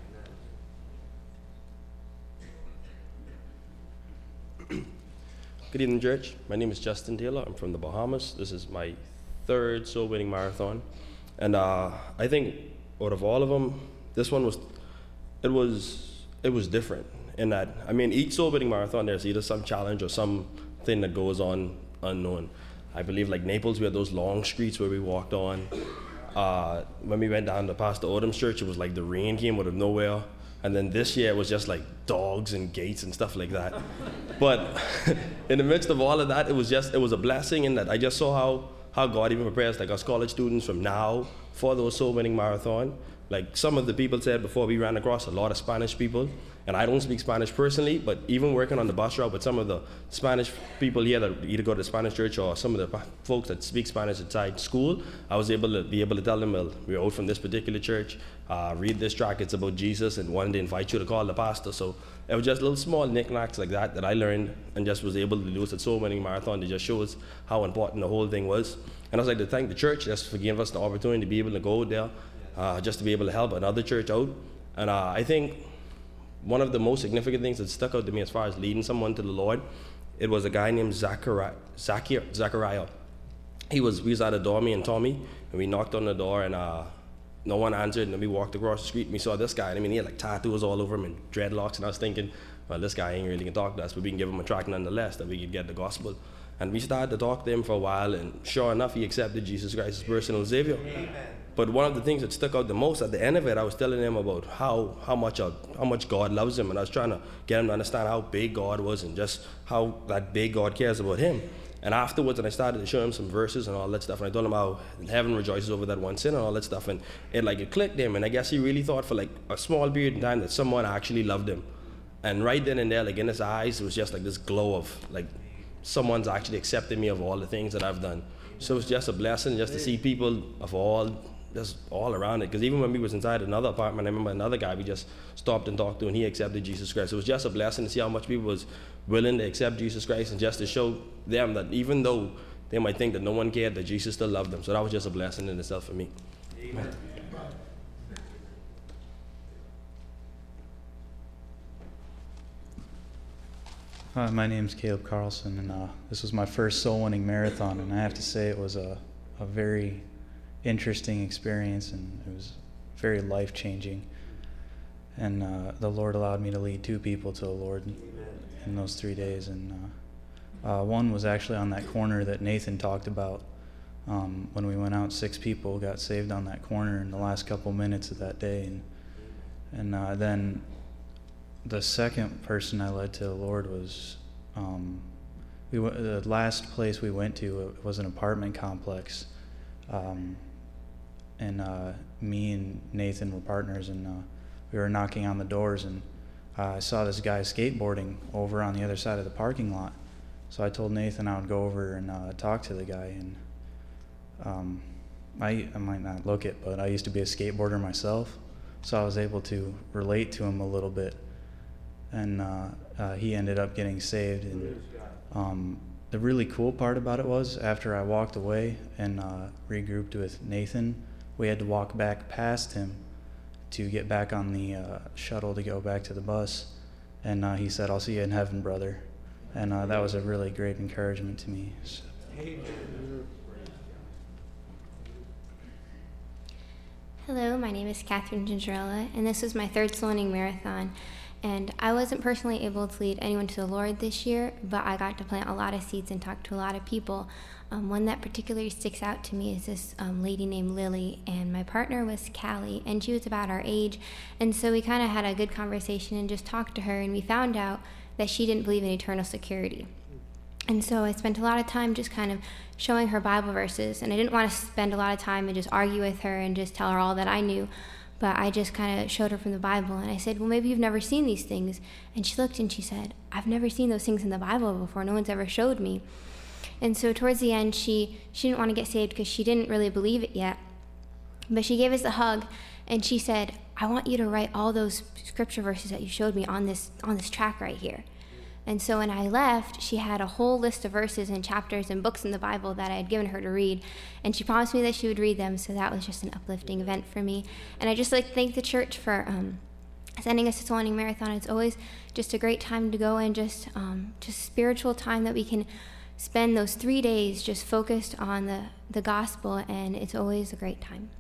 S: Good evening, church. My name is Justin Taylor. I'm from the Bahamas. This is my third soul winning marathon, and uh, I think out of all of them, this one was, it was, it was different in that, I mean, each soul winning marathon, there's either some challenge or something that goes on unknown. I believe like Naples, we had those long streets where we walked on. Uh, when we went down to Pastor Odom's church, it was like the rain came out of nowhere. And then this year it was just like dogs and gates and stuff like that. But in the midst of all of that, it was just, it was a blessing in that I just saw how, how God even prepares like us college students from now for those soul winning marathon. Like some of the people said before, we ran across a lot of Spanish people, and I don't speak Spanish personally, but even working on the bus route with some of the Spanish people here that either go to the Spanish church or some of the folks that speak Spanish inside school, I was able to be able to tell them, well, we're out from this particular church, uh, read this track, it's about Jesus, and wanted to invite you to call the pastor. So it was just little small knickknacks like that that I learned and just was able to do at soul winning marathon to just show us how important the whole thing was. And I was like to thank the church just for giving us the opportunity to be able to go there, uh, just to be able to help another church out. And uh, I think one of the most significant things that stuck out to me as far as leading someone to the Lord, it was a guy named Zachariah. Zachariah. He was, we was at a door, me and Tommy, and we knocked on the door, and uh, no one answered, and then we walked across the street, and we saw this guy. I mean, he had like tattoos all over him and dreadlocks, and I was thinking, well, this guy ain't really gonna talk to us, but we can give him a track nonetheless, that we could get the gospel. And we started to talk to him for a while, and sure enough, he accepted Jesus Christ as personal Savior. Amen. But one of the things that stuck out the most at the end of it, I was telling him about how how much uh, how much God loves him, and I was trying to get him to understand how big God was and just how that big God cares about him. And afterwards, and I started to show him some verses and all that stuff, and I told him how heaven rejoices over that one sin and all that stuff, and it like it clicked him, and I guess he really thought for like a small period of time that someone actually loved him. And right then and there, like in his eyes, it was just like this glow of like someone's actually accepted me of all the things that I've done. So it was just a blessing just to see people of all just all around it. Because even when we was inside another apartment, I remember another guy we just stopped and talked to, and he accepted Jesus Christ. It was just a blessing to see how much people was willing to accept Jesus Christ, and just to show them that even though they might think that no one cared, that Jesus still loved them. So that was just a blessing in itself for me. Amen.
Q: Hi, my name's Caleb Carlson, and uh, this was my first soul-winning marathon, and I have to say it was a, a very interesting experience, and it was very life-changing. And uh, the Lord allowed me to lead two people to the Lord in, in those three days, and uh, uh, one was actually on that corner that Nathan talked about. Um, when we went out, six people got saved on that corner in the last couple minutes of that day, and, and uh, then the second person I led to the Lord was, um, we w- the last place we went to was an apartment complex, um, and uh, me and Nathan were partners, and uh, we were knocking on the doors, and uh, I saw this guy skateboarding over on the other side of the parking lot. So I told Nathan I would go over and uh, talk to the guy, and um, I, I might not look it, but I used to be a skateboarder myself, so I was able to relate to him a little bit. And uh, uh, he ended up getting saved. And um, the really cool part about it was, after I walked away and uh, regrouped with Nathan, we had to walk back past him to get back on the uh, shuttle to go back to the bus. And uh, he said, "I'll see you in heaven, brother." And uh, that was a really great encouragement to me. So.
T: Hello, my name is Catherine Gingerella, and this was my third soul winning marathon. And I wasn't personally able to lead anyone to the Lord this year, but I got to plant a lot of seeds and talk to a lot of people. Um, one that particularly sticks out to me is this um, lady named Lily, and my partner was Callie, and she was about our age. And so we kind of had a good conversation and just talked to her, and we found out that she didn't believe in eternal security. And so I spent a lot of time just kind of showing her Bible verses, and I didn't want to spend a lot of time and just argue with her and just tell her all that I knew. But I just kind of showed her from the Bible, and I said, well, maybe you've never seen these things. And she looked and she said, I've never seen those things in the Bible before. No one's ever showed me. And so towards the end, she, she didn't want to get saved because she didn't really believe it yet. But she gave us a hug, and she said, I want you to write all those scripture verses that you showed me on this on this track right here. And so when I left, she had a whole list of verses and chapters and books in the Bible that I had given her to read. And she promised me that she would read them, so that was just an uplifting event for me. And I just like to thank the church for um, sending us to Soul Winning Marathon. It's always just a great time to go and just, um, just spiritual time that we can spend those three days just focused on the, the gospel, and it's always a great time.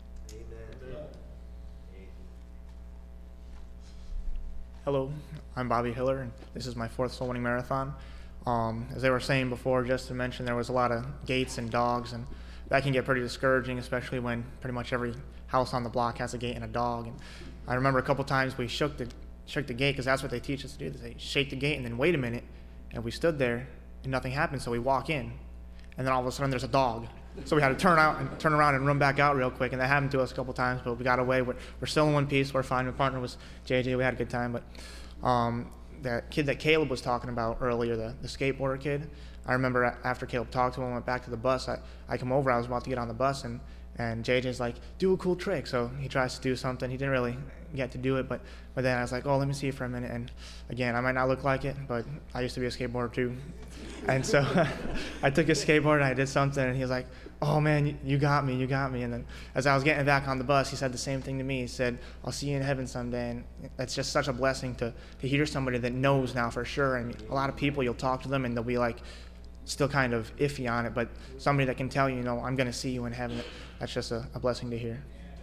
U: Hello, I'm Bobby Hiller, and this is my fourth Soul Winning Marathon. Um, as they were saying before, just to mention, there was a lot of gates and dogs, and that can get pretty discouraging, especially when pretty much every house on the block has a gate and a dog. And I remember a couple times we shook the shook the gate, because that's what they teach us to do. They shake the gate and then wait a minute, and we stood there and nothing happened, so we walk in, and then all of a sudden there's a dog. So we had to turn out and turn around and run back out real quick, and that happened to us a couple times, but we got away. We're, we're still in one piece. We're fine. My partner was J J. We had a good time, but um, that kid that Caleb was talking about earlier, the, the skateboarder kid, I remember after Caleb talked to him and went back to the bus, I, I come over, I was about to get on the bus, and, and J J's like, do a cool trick. So he tries to do something. He didn't really get to do it, but, but then I was like, oh, let me see it for a minute. And again, I might not look like it, but I used to be a skateboarder too. And so I took his skateboard and I did something, and he was like, oh man, you, you got me, you got me. And then as I was getting back on the bus, he said the same thing to me. He said, I'll see you in heaven someday. And it's just such a blessing to, to hear somebody that knows now for sure. And a lot of people, you'll talk to them and they'll be like still kind of iffy on it, but somebody that can tell you, you know, I'm going to see you in heaven, that's just a, a blessing to hear.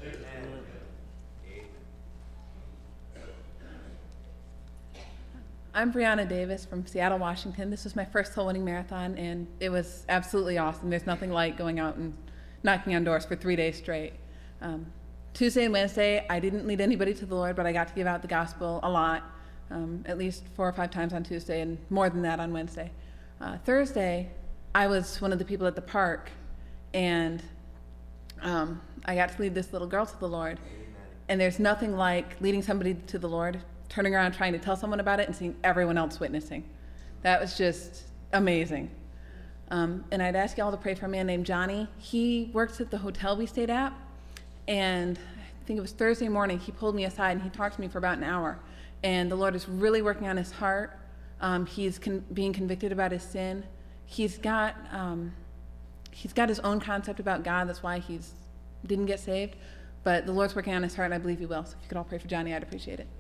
V: I'm Brianna Davis from Seattle, Washington. This was my first Soul Winning Marathon, and it was absolutely awesome. There's nothing like going out and knocking on doors for three days straight. Um, Tuesday and Wednesday, I didn't lead anybody to the Lord, but I got to give out the gospel a lot, um, at least four or five times on Tuesday, and more than that on Wednesday. Uh, Thursday, I was one of the people at the park, and um, I got to lead this little girl to the Lord. And there's nothing like leading somebody to the Lord, turning around trying to tell someone about it and seeing everyone else witnessing. That was just amazing. Um, and I'd ask you all to pray for a man named Johnny. He works at the hotel we stayed at, And I think it was Thursday morning, he pulled me aside and he talked to me for about an hour. And the Lord is really working on his heart. Um, he's con- being convicted about his sin. He's got um, he's got his own concept about God. That's why he's didn't get saved. But the Lord's working on his heart, and I believe he will. So if you could all pray for Johnny, I'd appreciate it.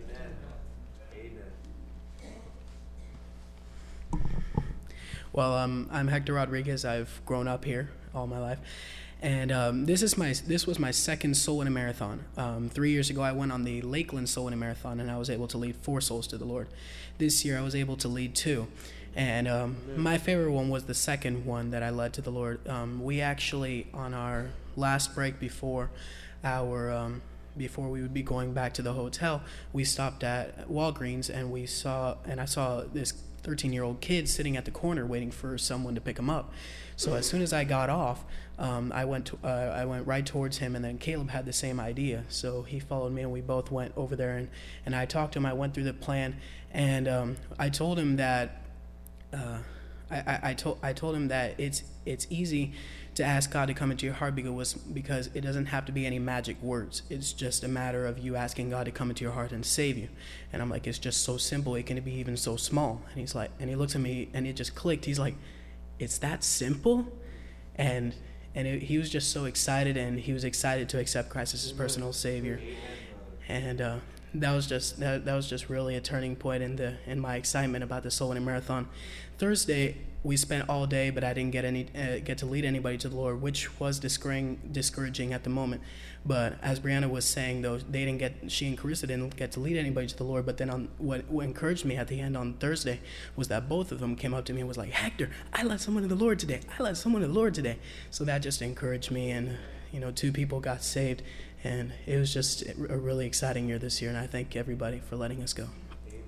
B: Well, um, I'm Hector Rodriguez. I've grown up here all my life. And um, this is my this was my second soul winning marathon. Um, three years ago, I went on the Lakeland soul winning marathon, and I was able to lead four souls to the Lord. This year, I was able to lead two, and um, my favorite one was the second one that I led to the Lord. Um, we actually, on our last break before our um, before we would be going back to the hotel, we stopped at Walgreens, and we saw and I saw this thirteen-year-old kid sitting at the corner waiting for someone to pick him up. So as soon as I got off, um, I went to, uh, I went right towards him, and then Caleb had the same idea. So he followed me, and we both went over there, and, and I talked to him. I went through the plan, and um, I told him that uh, I, I, I told I told him that it's it's easy to ask God to come into your heart because because it doesn't have to be any magic words. It's just a matter of you asking God to come into your heart and save you. And I'm like, it's just so simple. It can be even so small. And he's like, and he looks at me, and it just clicked. He's like, it's that simple? And and it, he was just so excited, and he was excited to accept Christ as his personal Savior. And uh, that was just that, that was just really a turning point in the in my excitement about the Soul Winning Marathon. Thursday, we spent all day, but I didn't get any uh, get to lead anybody to the Lord, which was discouraging discouraging at the moment. But as Brianna was saying, though, they didn't get she and Carissa didn't get to lead anybody to the Lord. But then on what, what encouraged me at the end on Thursday was that both of them came up to me and was like, Hector, I led someone to the Lord today. I led someone to the Lord today. So that just encouraged me, and you know, two people got saved, and it was just a really exciting year this year. And I thank everybody for letting us go.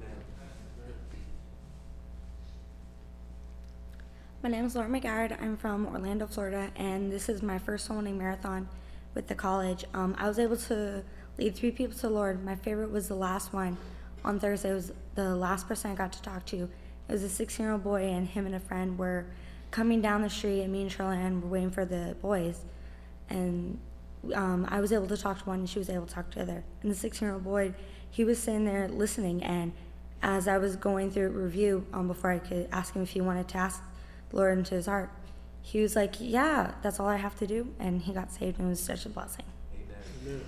C: My name is Laura McGarrett. I'm from Orlando, Florida, and this is my first Soul Winning Marathon with the college. Um, I was able to lead three people to the Lord. My favorite was the last one on Thursday. It was the last person I got to talk to. It was a sixteen-year-old boy, and him and a friend were coming down the street, and me and Shirley Ann were waiting for the boys. And um, I was able to talk to one, and she was able to talk to the other. And the sixteen-year-old boy, he was sitting there listening, and as I was going through review um, before I could ask him if he wanted to ask the Lord into his heart, he was like, yeah, that's all I have to do. And he got saved, and it was such a blessing.
B: Amen.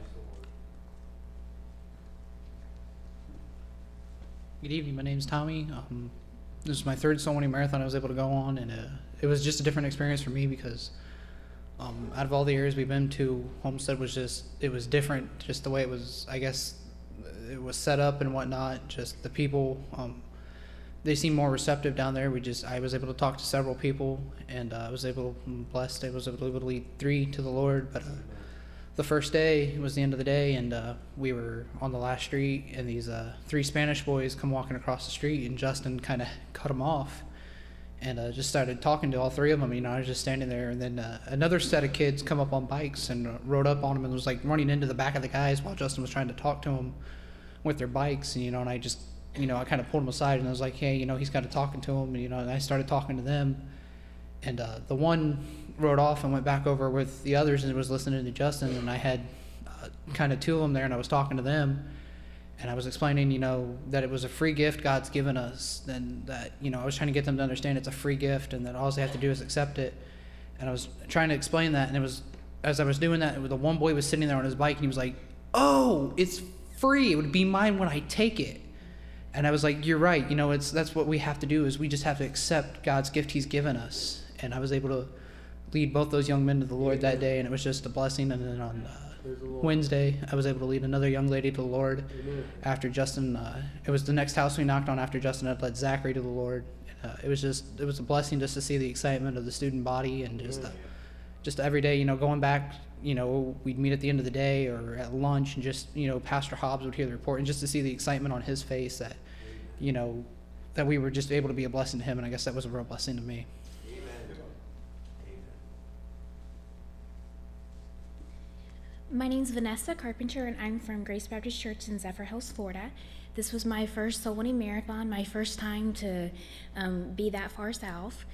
W: Good evening. My name's Tommy. Um, this is my third Soul Winning Marathon I was able to go on, and uh, it was just a different experience for me because um, out of all the areas we've been to, Homestead was just, it was different, just the way it was, I guess, it was set up and whatnot, just the people, um, they seem more receptive down there. We just, I was able to talk to several people, and uh, I was able, I'm blessed, I was able to lead three to the Lord. But uh, the first day was the end of the day, and uh, we were on the last street, and these uh, three Spanish boys come walking across the street, and Justin kind of cut them off, and uh, just started talking to all three of them. You know, I was just standing there, and then uh, another set of kids come up on bikes and uh, rode up on them and was like running into the back of the guys while Justin was trying to talk to them with their bikes, and you know, and I just, you know, I kind of pulled him aside, and I was like, hey, you know, he's got to talking to him, and you know, and I started talking to them, and uh, the one rode off and went back over with the others and was listening to Justin, and I had uh, kind of two of them there, and I was talking to them, and I was explaining, you know, that it was a free gift God's given us, and that, you know, I was trying to get them to understand it's a free gift, and that all they have to do is accept it, and I was trying to explain that, and it was, as I was doing that, the one boy was sitting there on his bike, and he was like, oh, it's free, it would be mine when I take it. And I was like, you're right, you know, it's that's what we have to do, is we just have to accept God's gift he's given us. And I was able to lead both those young men to the Lord that day, and it was just a blessing. And then on uh, Wednesday, I was able to lead another young lady to the Lord. Amen. After Justin, uh, it was the next house we knocked on after Justin had led Zachary to the Lord. And, uh, it was just, it was a blessing just to see the excitement of the student body, and just, uh, just every day, you know, going back, you know, we'd meet at the end of the day or at lunch, and just, you know, Pastor Hobbs would hear the report, and just to see the excitement on his face that, you know, that we were just able to be a blessing to him, and I guess that was a real blessing to me.
B: Amen.
P: My name's Vanessa Carpenter, and I'm from Grace Baptist Church in Zephyr Hills, Florida. This was my first Soul Winning Marathon, my first time to um, be that far south.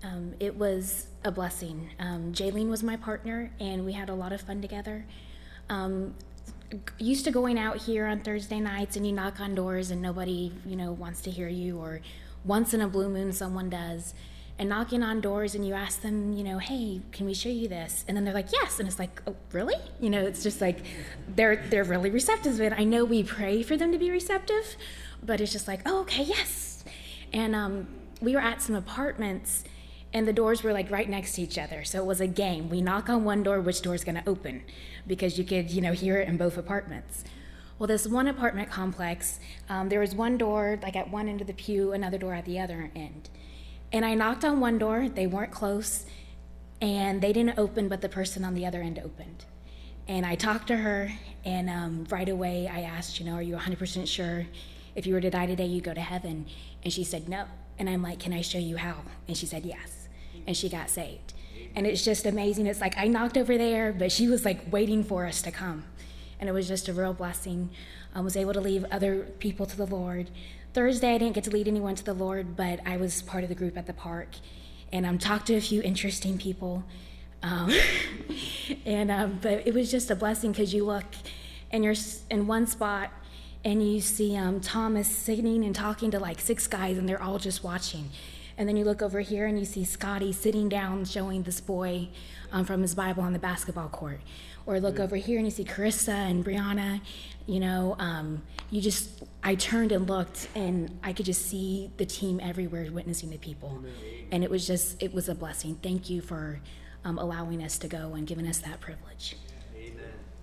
A: Um, it was a blessing. Um, Jaylene was my partner, and we had a lot of fun together. Um, used to going out here on Thursday nights, and you knock on doors, and nobody, you know, wants to hear you, or once in a blue moon someone does. And knocking on doors, and you ask them, you know, hey, can we show you this? And then they're like, yes. And it's like, oh, really? You know, it's just like they're they're really receptive to it. I know we pray for them to be receptive, but it's just like, oh, okay, yes. And um, we were at some apartments, and the doors were like right next to each other. So it was a game. We knock on one door, which door's going to open? Because you could, you know, hear it in both apartments. Well, this one apartment complex, um, there was one door like at one end of the pew, another door at the other end. And I knocked on one door, they weren't close, and they didn't open, but the person on the other end opened. And I talked to her, and um, right away I asked, you know, are you one hundred percent sure if you were to die today, you'd go to heaven? And she said, no. And I'm like, can I show you how? And she said, yes. And she got saved. And it's just amazing. It's like I knocked over there, but she was like waiting for us to come. And it was just a real blessing. I was able to lead other people to the Lord. Thursday, I didn't get to lead anyone to the Lord, but I was part of the group at the park. And I um, talked to a few interesting people. Um, and um, But it was just a blessing because you look and you're in one spot and you see um, Thomas sitting and talking to like six guys, and they're all just watching. And then you look over here and you see Scotty sitting down showing this boy um, from his Bible on the basketball court. Or look over here and you see Carissa and Brianna. You know, um, you just, I turned and looked, and I could just see the team everywhere witnessing the people. Amen. And it was just, it was a blessing. Thank you for um, allowing us to go and giving us that privilege.
Q: Amen.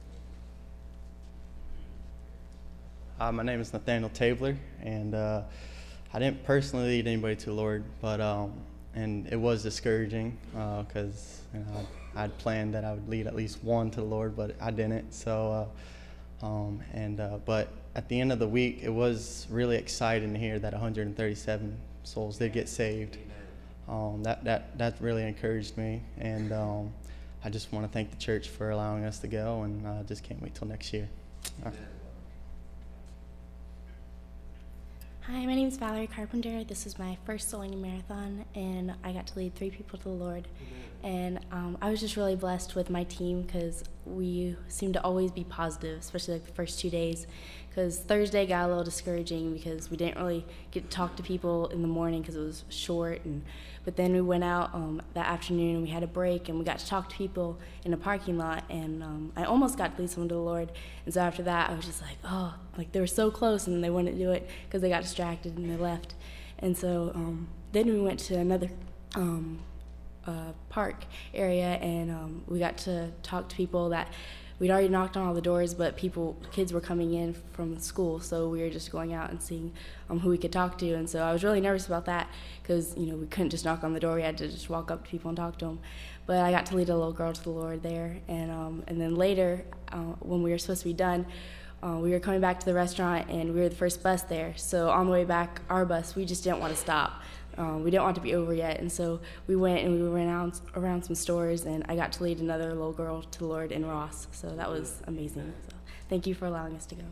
Q: Uh, my name is Nathaniel Tabler, and uh, I didn't personally lead anybody to the Lord, but um, and it was discouraging because uh, you know, I'd planned that I would lead at least one to the Lord, but I didn't. So, uh, um, and uh, but at the end of the week, it was really exciting to hear that one hundred thirty-seven souls did get saved. Um, that that that really encouraged me, and um, I just want to thank the church for allowing us to go, and I uh, just can't wait till next year. All right.
D: Hi, my name is Valerie Carpenter. This is my first Soul Winning Marathon, and I got to lead three people to the Lord. And um, I was just really blessed with my team because we seemed to always be positive, especially like the first two days. Because Thursday got a little discouraging because we didn't really get to talk to people in the morning because it was short. And but then we went out um, that afternoon and we had a break and we got to talk to people in the parking lot. And um, I almost got to lead someone to the Lord. And so after that, I was just like, oh, like they were so close and they wouldn't do it because they got distracted and they left. And so um, then we went to another um, uh, park area and um, we got to talk to people that we'd already knocked on all the doors, but people, kids were coming in from school, so we were just going out and seeing um, who we could talk to. And so I was really nervous about that because, you know, we couldn't just knock on the door. We had to just walk up to people and talk to them. But I got to lead a little girl to the Lord there. And um, and then later, uh, when we were supposed to be done, uh, we were coming back to the restaurant, and we were the first bus there. So on the way back, our bus, we just didn't want to stop. Um, we didn't want it to be over yet, and so we went and we went around, around some stores, and I got to lead another little girl to the Lord in Ross, so that was amazing. So thank you for allowing us to go.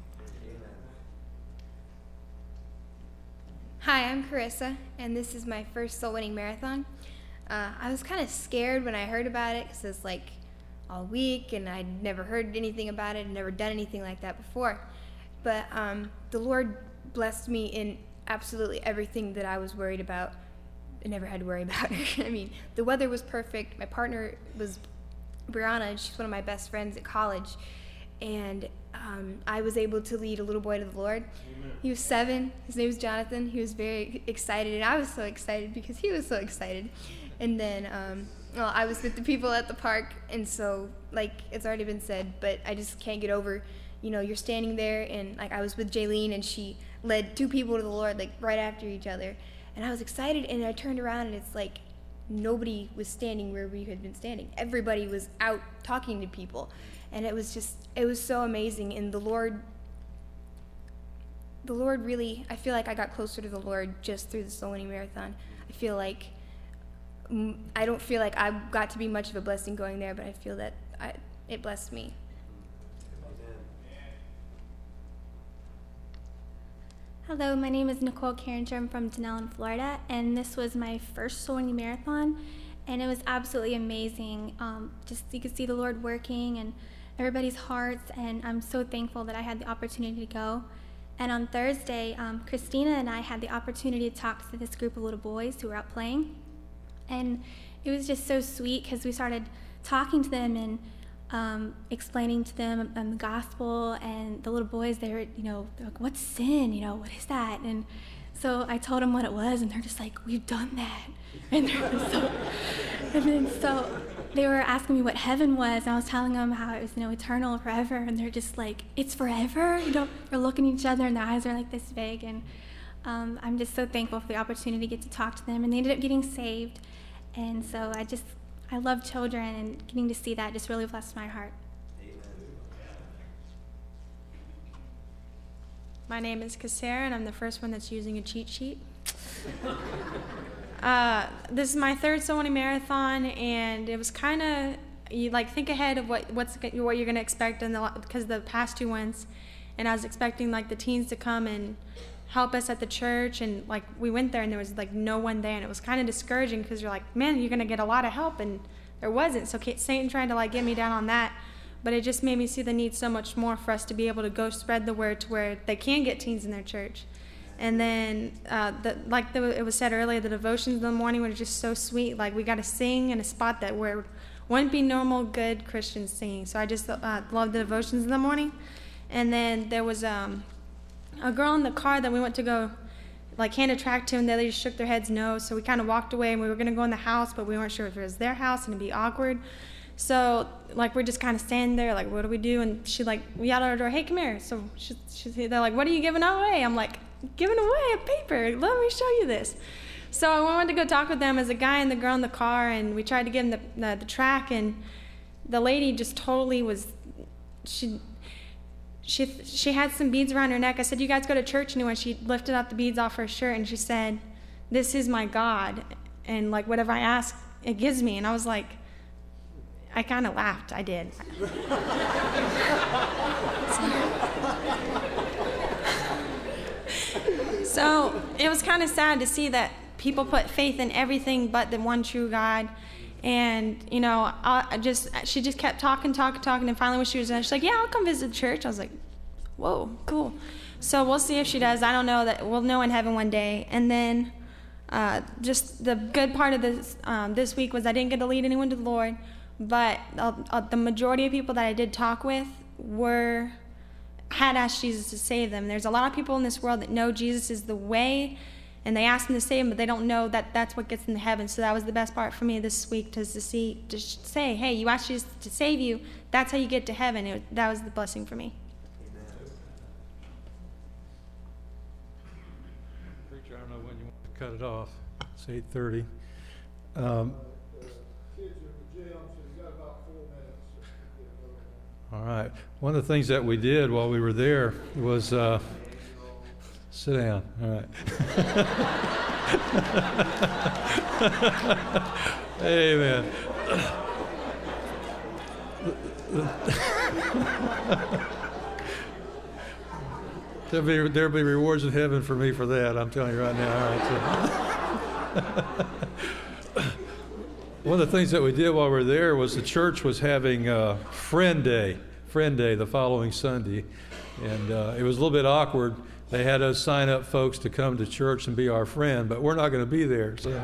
E: Hi, I'm Carissa, and this is my first Soul Winning Marathon. Uh, I was kind of scared when I heard about it because it's like all week, and I'd never heard anything about it, and never done anything like that before. But um, the Lord blessed me in absolutely everything that I was worried about. I never had to worry about it. I mean, the weather was perfect. My partner was Brianna, and she's one of my best friends at college. And um, I was able to lead a little boy to the Lord. Amen. He was seven. His name was Jonathan. He was very excited, and I was so excited because he was so excited. And then um, well, I was with the people at the park, and so, like, it's already been said, but I just can't get over, you know, you're standing there, and, like, I was with Jaylene, and she led two people to the Lord, like, right after each other. And I was excited, and I turned around, and it's like nobody was standing where we had been standing. Everybody was out talking to people. And it was just, it was so amazing. And the Lord, the Lord really, I feel like I got closer to the Lord just through the Soul Winning Marathon. I feel like, I don't feel like I got to be much of a blessing going there, but I feel that I, it blessed me.
F: Hello, my name is Nicole Carringer. I'm from Denellen, Florida, and this was my first Soul Winning Marathon, and it was absolutely amazing. Um, just you could see the Lord working and everybody's hearts, and I'm so thankful that I had the opportunity to go. And on Thursday, um, Christina and I had the opportunity to talk to this group of little boys who were out playing, and it was just so sweet because we started talking to them and um, explaining to them um, the gospel, and the little boys, they were, you know, they're like, what's sin? You know, what is that? And so I told them what it was, and they're just like, we've done that. And, so, and then so they were asking me what heaven was, and I was telling them how it was, you know, eternal, forever, and they're just like, it's forever? You know, they're looking at each other, and their eyes are like this big, and um, I'm just so thankful for the opportunity to get to talk to them, and they ended up getting saved. And so I just, I love children, and getting to see that just really blessed my heart.
G: My name is Kassara, and I'm the first one that's using a cheat sheet. uh, this is my third Soul Winning Marathon, and it was kind of, you like think ahead of what what's what you're going to expect in the because of the past two ones, and I was expecting like the teens to come and help us at the church, and like we went there and there was like no one there, and it was kind of discouraging because you're like, man, you're gonna get a lot of help, and there wasn't. So Satan tried to like get me down on that, but it just made me see the need so much more for us to be able to go spread the word to where they can get teens in their church. And then uh, the, like the, it was said earlier, the devotions in the morning were just so sweet. Like we got to sing in a spot that where wouldn't be normal good Christians singing. So I just uh, loved the devotions in the morning. And then there was um, a girl in the car that we went to go like hand a tract to, and they just shook their heads no. So we kind of walked away, and we were going to go in the house, but we weren't sure if it was their house, and it'd be awkward. So like we're just kind of standing there like, what do we do? And she like, we yelled at her door, hey, come here. So she, she, they're like, what are you giving away? I'm like, giving away a paper. Let me show you this. So I went to go talk with them as a guy and the girl in the car, and we tried to give them the, the, the track, and the lady just totally was, she, she, she had some beads around her neck. I said, you guys go to church anyway? She lifted up the beads off her shirt, and she said, this is my God, and like whatever I ask, it gives me. And I was like, I kind of laughed. I did. So it was kind of sad to see that people put faith in everything but the one true God. And, you know, I just she just kept talking, talking, talking, and finally when she was done, she's like, yeah, I'll come visit the church. I was like, whoa, cool. So we'll see if she does. I don't know. That we'll know in heaven one day. And then uh, just the good part of this um, this week was I didn't get to lead anyone to the Lord, but uh, uh, the majority of people that I did talk with were had asked Jesus to save them. There's a lot of people in this world that know Jesus is the way, and they ask him to save them, but they don't know that that's what gets them to heaven. So that was the best part for me this week, to, to see, to say, hey, you asked Jesus to save you. That's how you get to heaven. It, that was the blessing for me.
H: Preacher, I don't know when you want to cut it off. It's eight thirty. Um, all right. One of the things that we did while we were there was uh, sit down. All right. Amen. There'll be there'll be rewards in heaven for me for that. I'm telling you right now. All right, so. One of the things that we did while we were there was the church was having uh, Friend Day, Friend Day the following Sunday, and uh, it was a little bit awkward. They had us sign up folks to come to church and be our friend, but we're not going to be there. So,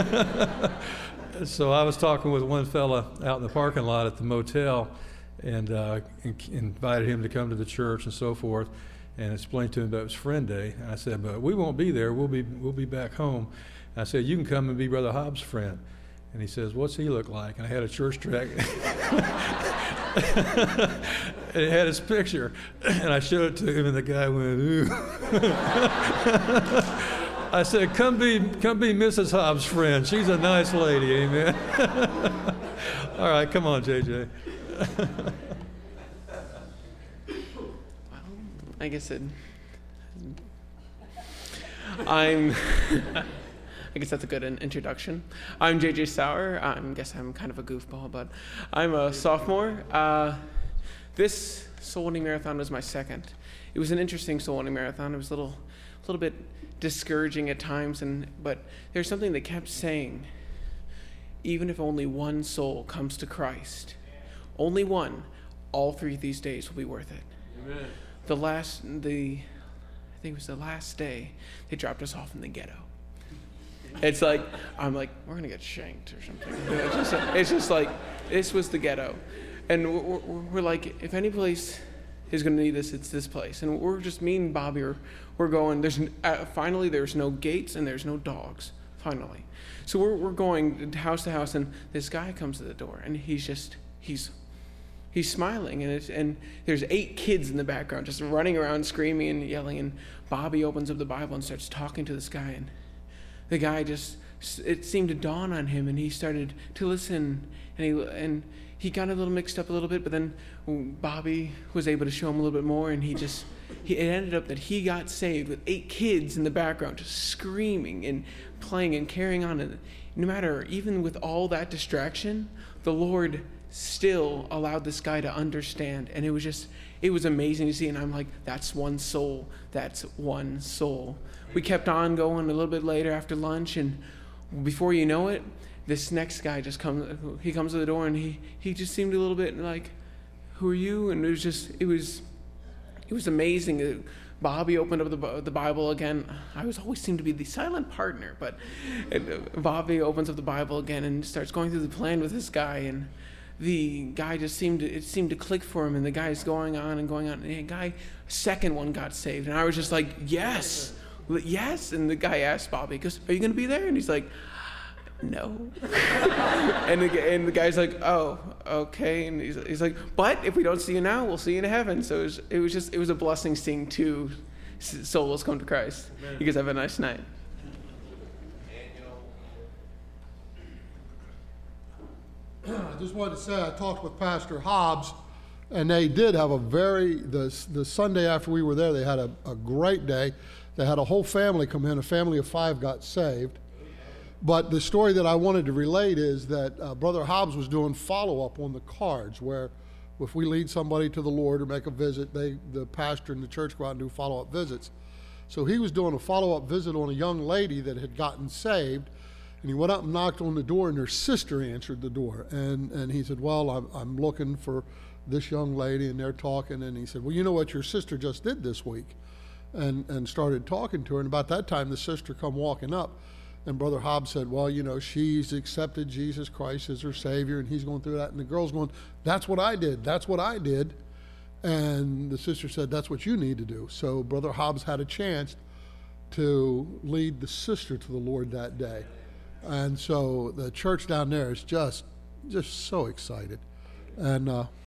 H: so I was talking with one fella out in the parking lot at the motel, and uh, invited him to come to the church and so forth, and explained to him that it was Friend Day. And I said, but we won't be there. We'll be we'll be back home. And I said, you can come and be Brother Hobbs' friend. And he says, what's he look like? And I had a church tract. And it had his picture. And I showed it to him, and the guy went, ooh. I said, come be, come be Missus Hobbs' friend. She's a nice lady, amen. All right, come on, J J.
B: I guess it. I'm. I guess that's a good introduction. I'm J J Sauer. I guess I'm kind of a goofball, but I'm a sophomore. Uh, this Soul Winning Marathon was my second. It was an interesting Soul Winning Marathon. It was a little,
I: little bit discouraging at times, and but there's something that kept saying, even if only one soul comes to Christ, only one, all three of these days will be worth it. Amen. The last, the, I think it was the last day, they dropped us off in the ghetto. It's like, I'm like, we're going to get shanked or something. It's just, it's just like, this was the ghetto. And we're, we're like, if any place is going to need us, it's this place. And we're just, me and Bobby are, we're going, there's, uh, finally there's no gates and there's no dogs, finally. So we're, we're going house to house, and this guy comes to the door, and he's just, he's, he's smiling, and it's, and there's eight kids in the background just running around screaming and yelling, and Bobby opens up the Bible and starts talking to this guy, and the guy just, it seemed to dawn on him, and he started to listen, and he, and he got a little mixed up a little bit, but then Bobby was able to show him a little bit more, and he just, he, it ended up that he got saved with eight kids in the background just screaming and playing and carrying on. And no matter, even with all that distraction, the Lord still allowed this guy to understand, and it was just, it was amazing to see. And I'm like, that's one soul, that's one soul. We kept on going a little bit later after lunch, and before you know it, this next guy just comes, he comes to the door, and he, he just seemed a little bit like, who are you? And it was just, it was, it was amazing. Bobby opened up the, the Bible again. I was always seemed to be the silent partner, but it, Bobby opens up the Bible again and starts going through the plan with this guy, and the guy just seemed to, it seemed to click for him, and the guy's going on and going on, and the guy, second one got saved, and I was just like, yes, yes. And the guy asked Bobby, he goes, are you going to be there? And he's like, no. and, the, and the guy's like, oh, okay. And he's, he's like, but if we don't see you now, we'll see you in heaven. So it was, it was just, it was a blessing seeing two souls come to Christ. Amen. You guys have a nice night.
J: I just wanted to say, I talked with Pastor Hobbs, and they did have a very, the, the Sunday after we were there, they had a, a great day. They had a whole family come in. A family of five got saved. But the story that I wanted to relate is that uh, Brother Hobbs was doing follow-up on the cards, where if we lead somebody to the Lord or make a visit, they, the pastor and the church go out and do follow-up visits. So he was doing a follow-up visit on a young lady that had gotten saved, and he went up and knocked on the door, and her sister answered the door. And, and he said, well, I'm, I'm looking for this young lady, and they're talking. And he said, well, you know what your sister just did this week? And, and started talking to her. And about that time, the sister come walking up. And Brother Hobbs said, well, you know, she's accepted Jesus Christ as her Savior, and he's going through that. And the girl's going, that's what I did. That's what I did. And the sister said, that's what you need to do. So Brother Hobbs had a chance to lead the sister to the Lord that day. And so the church down there is just, just so excited. And uh,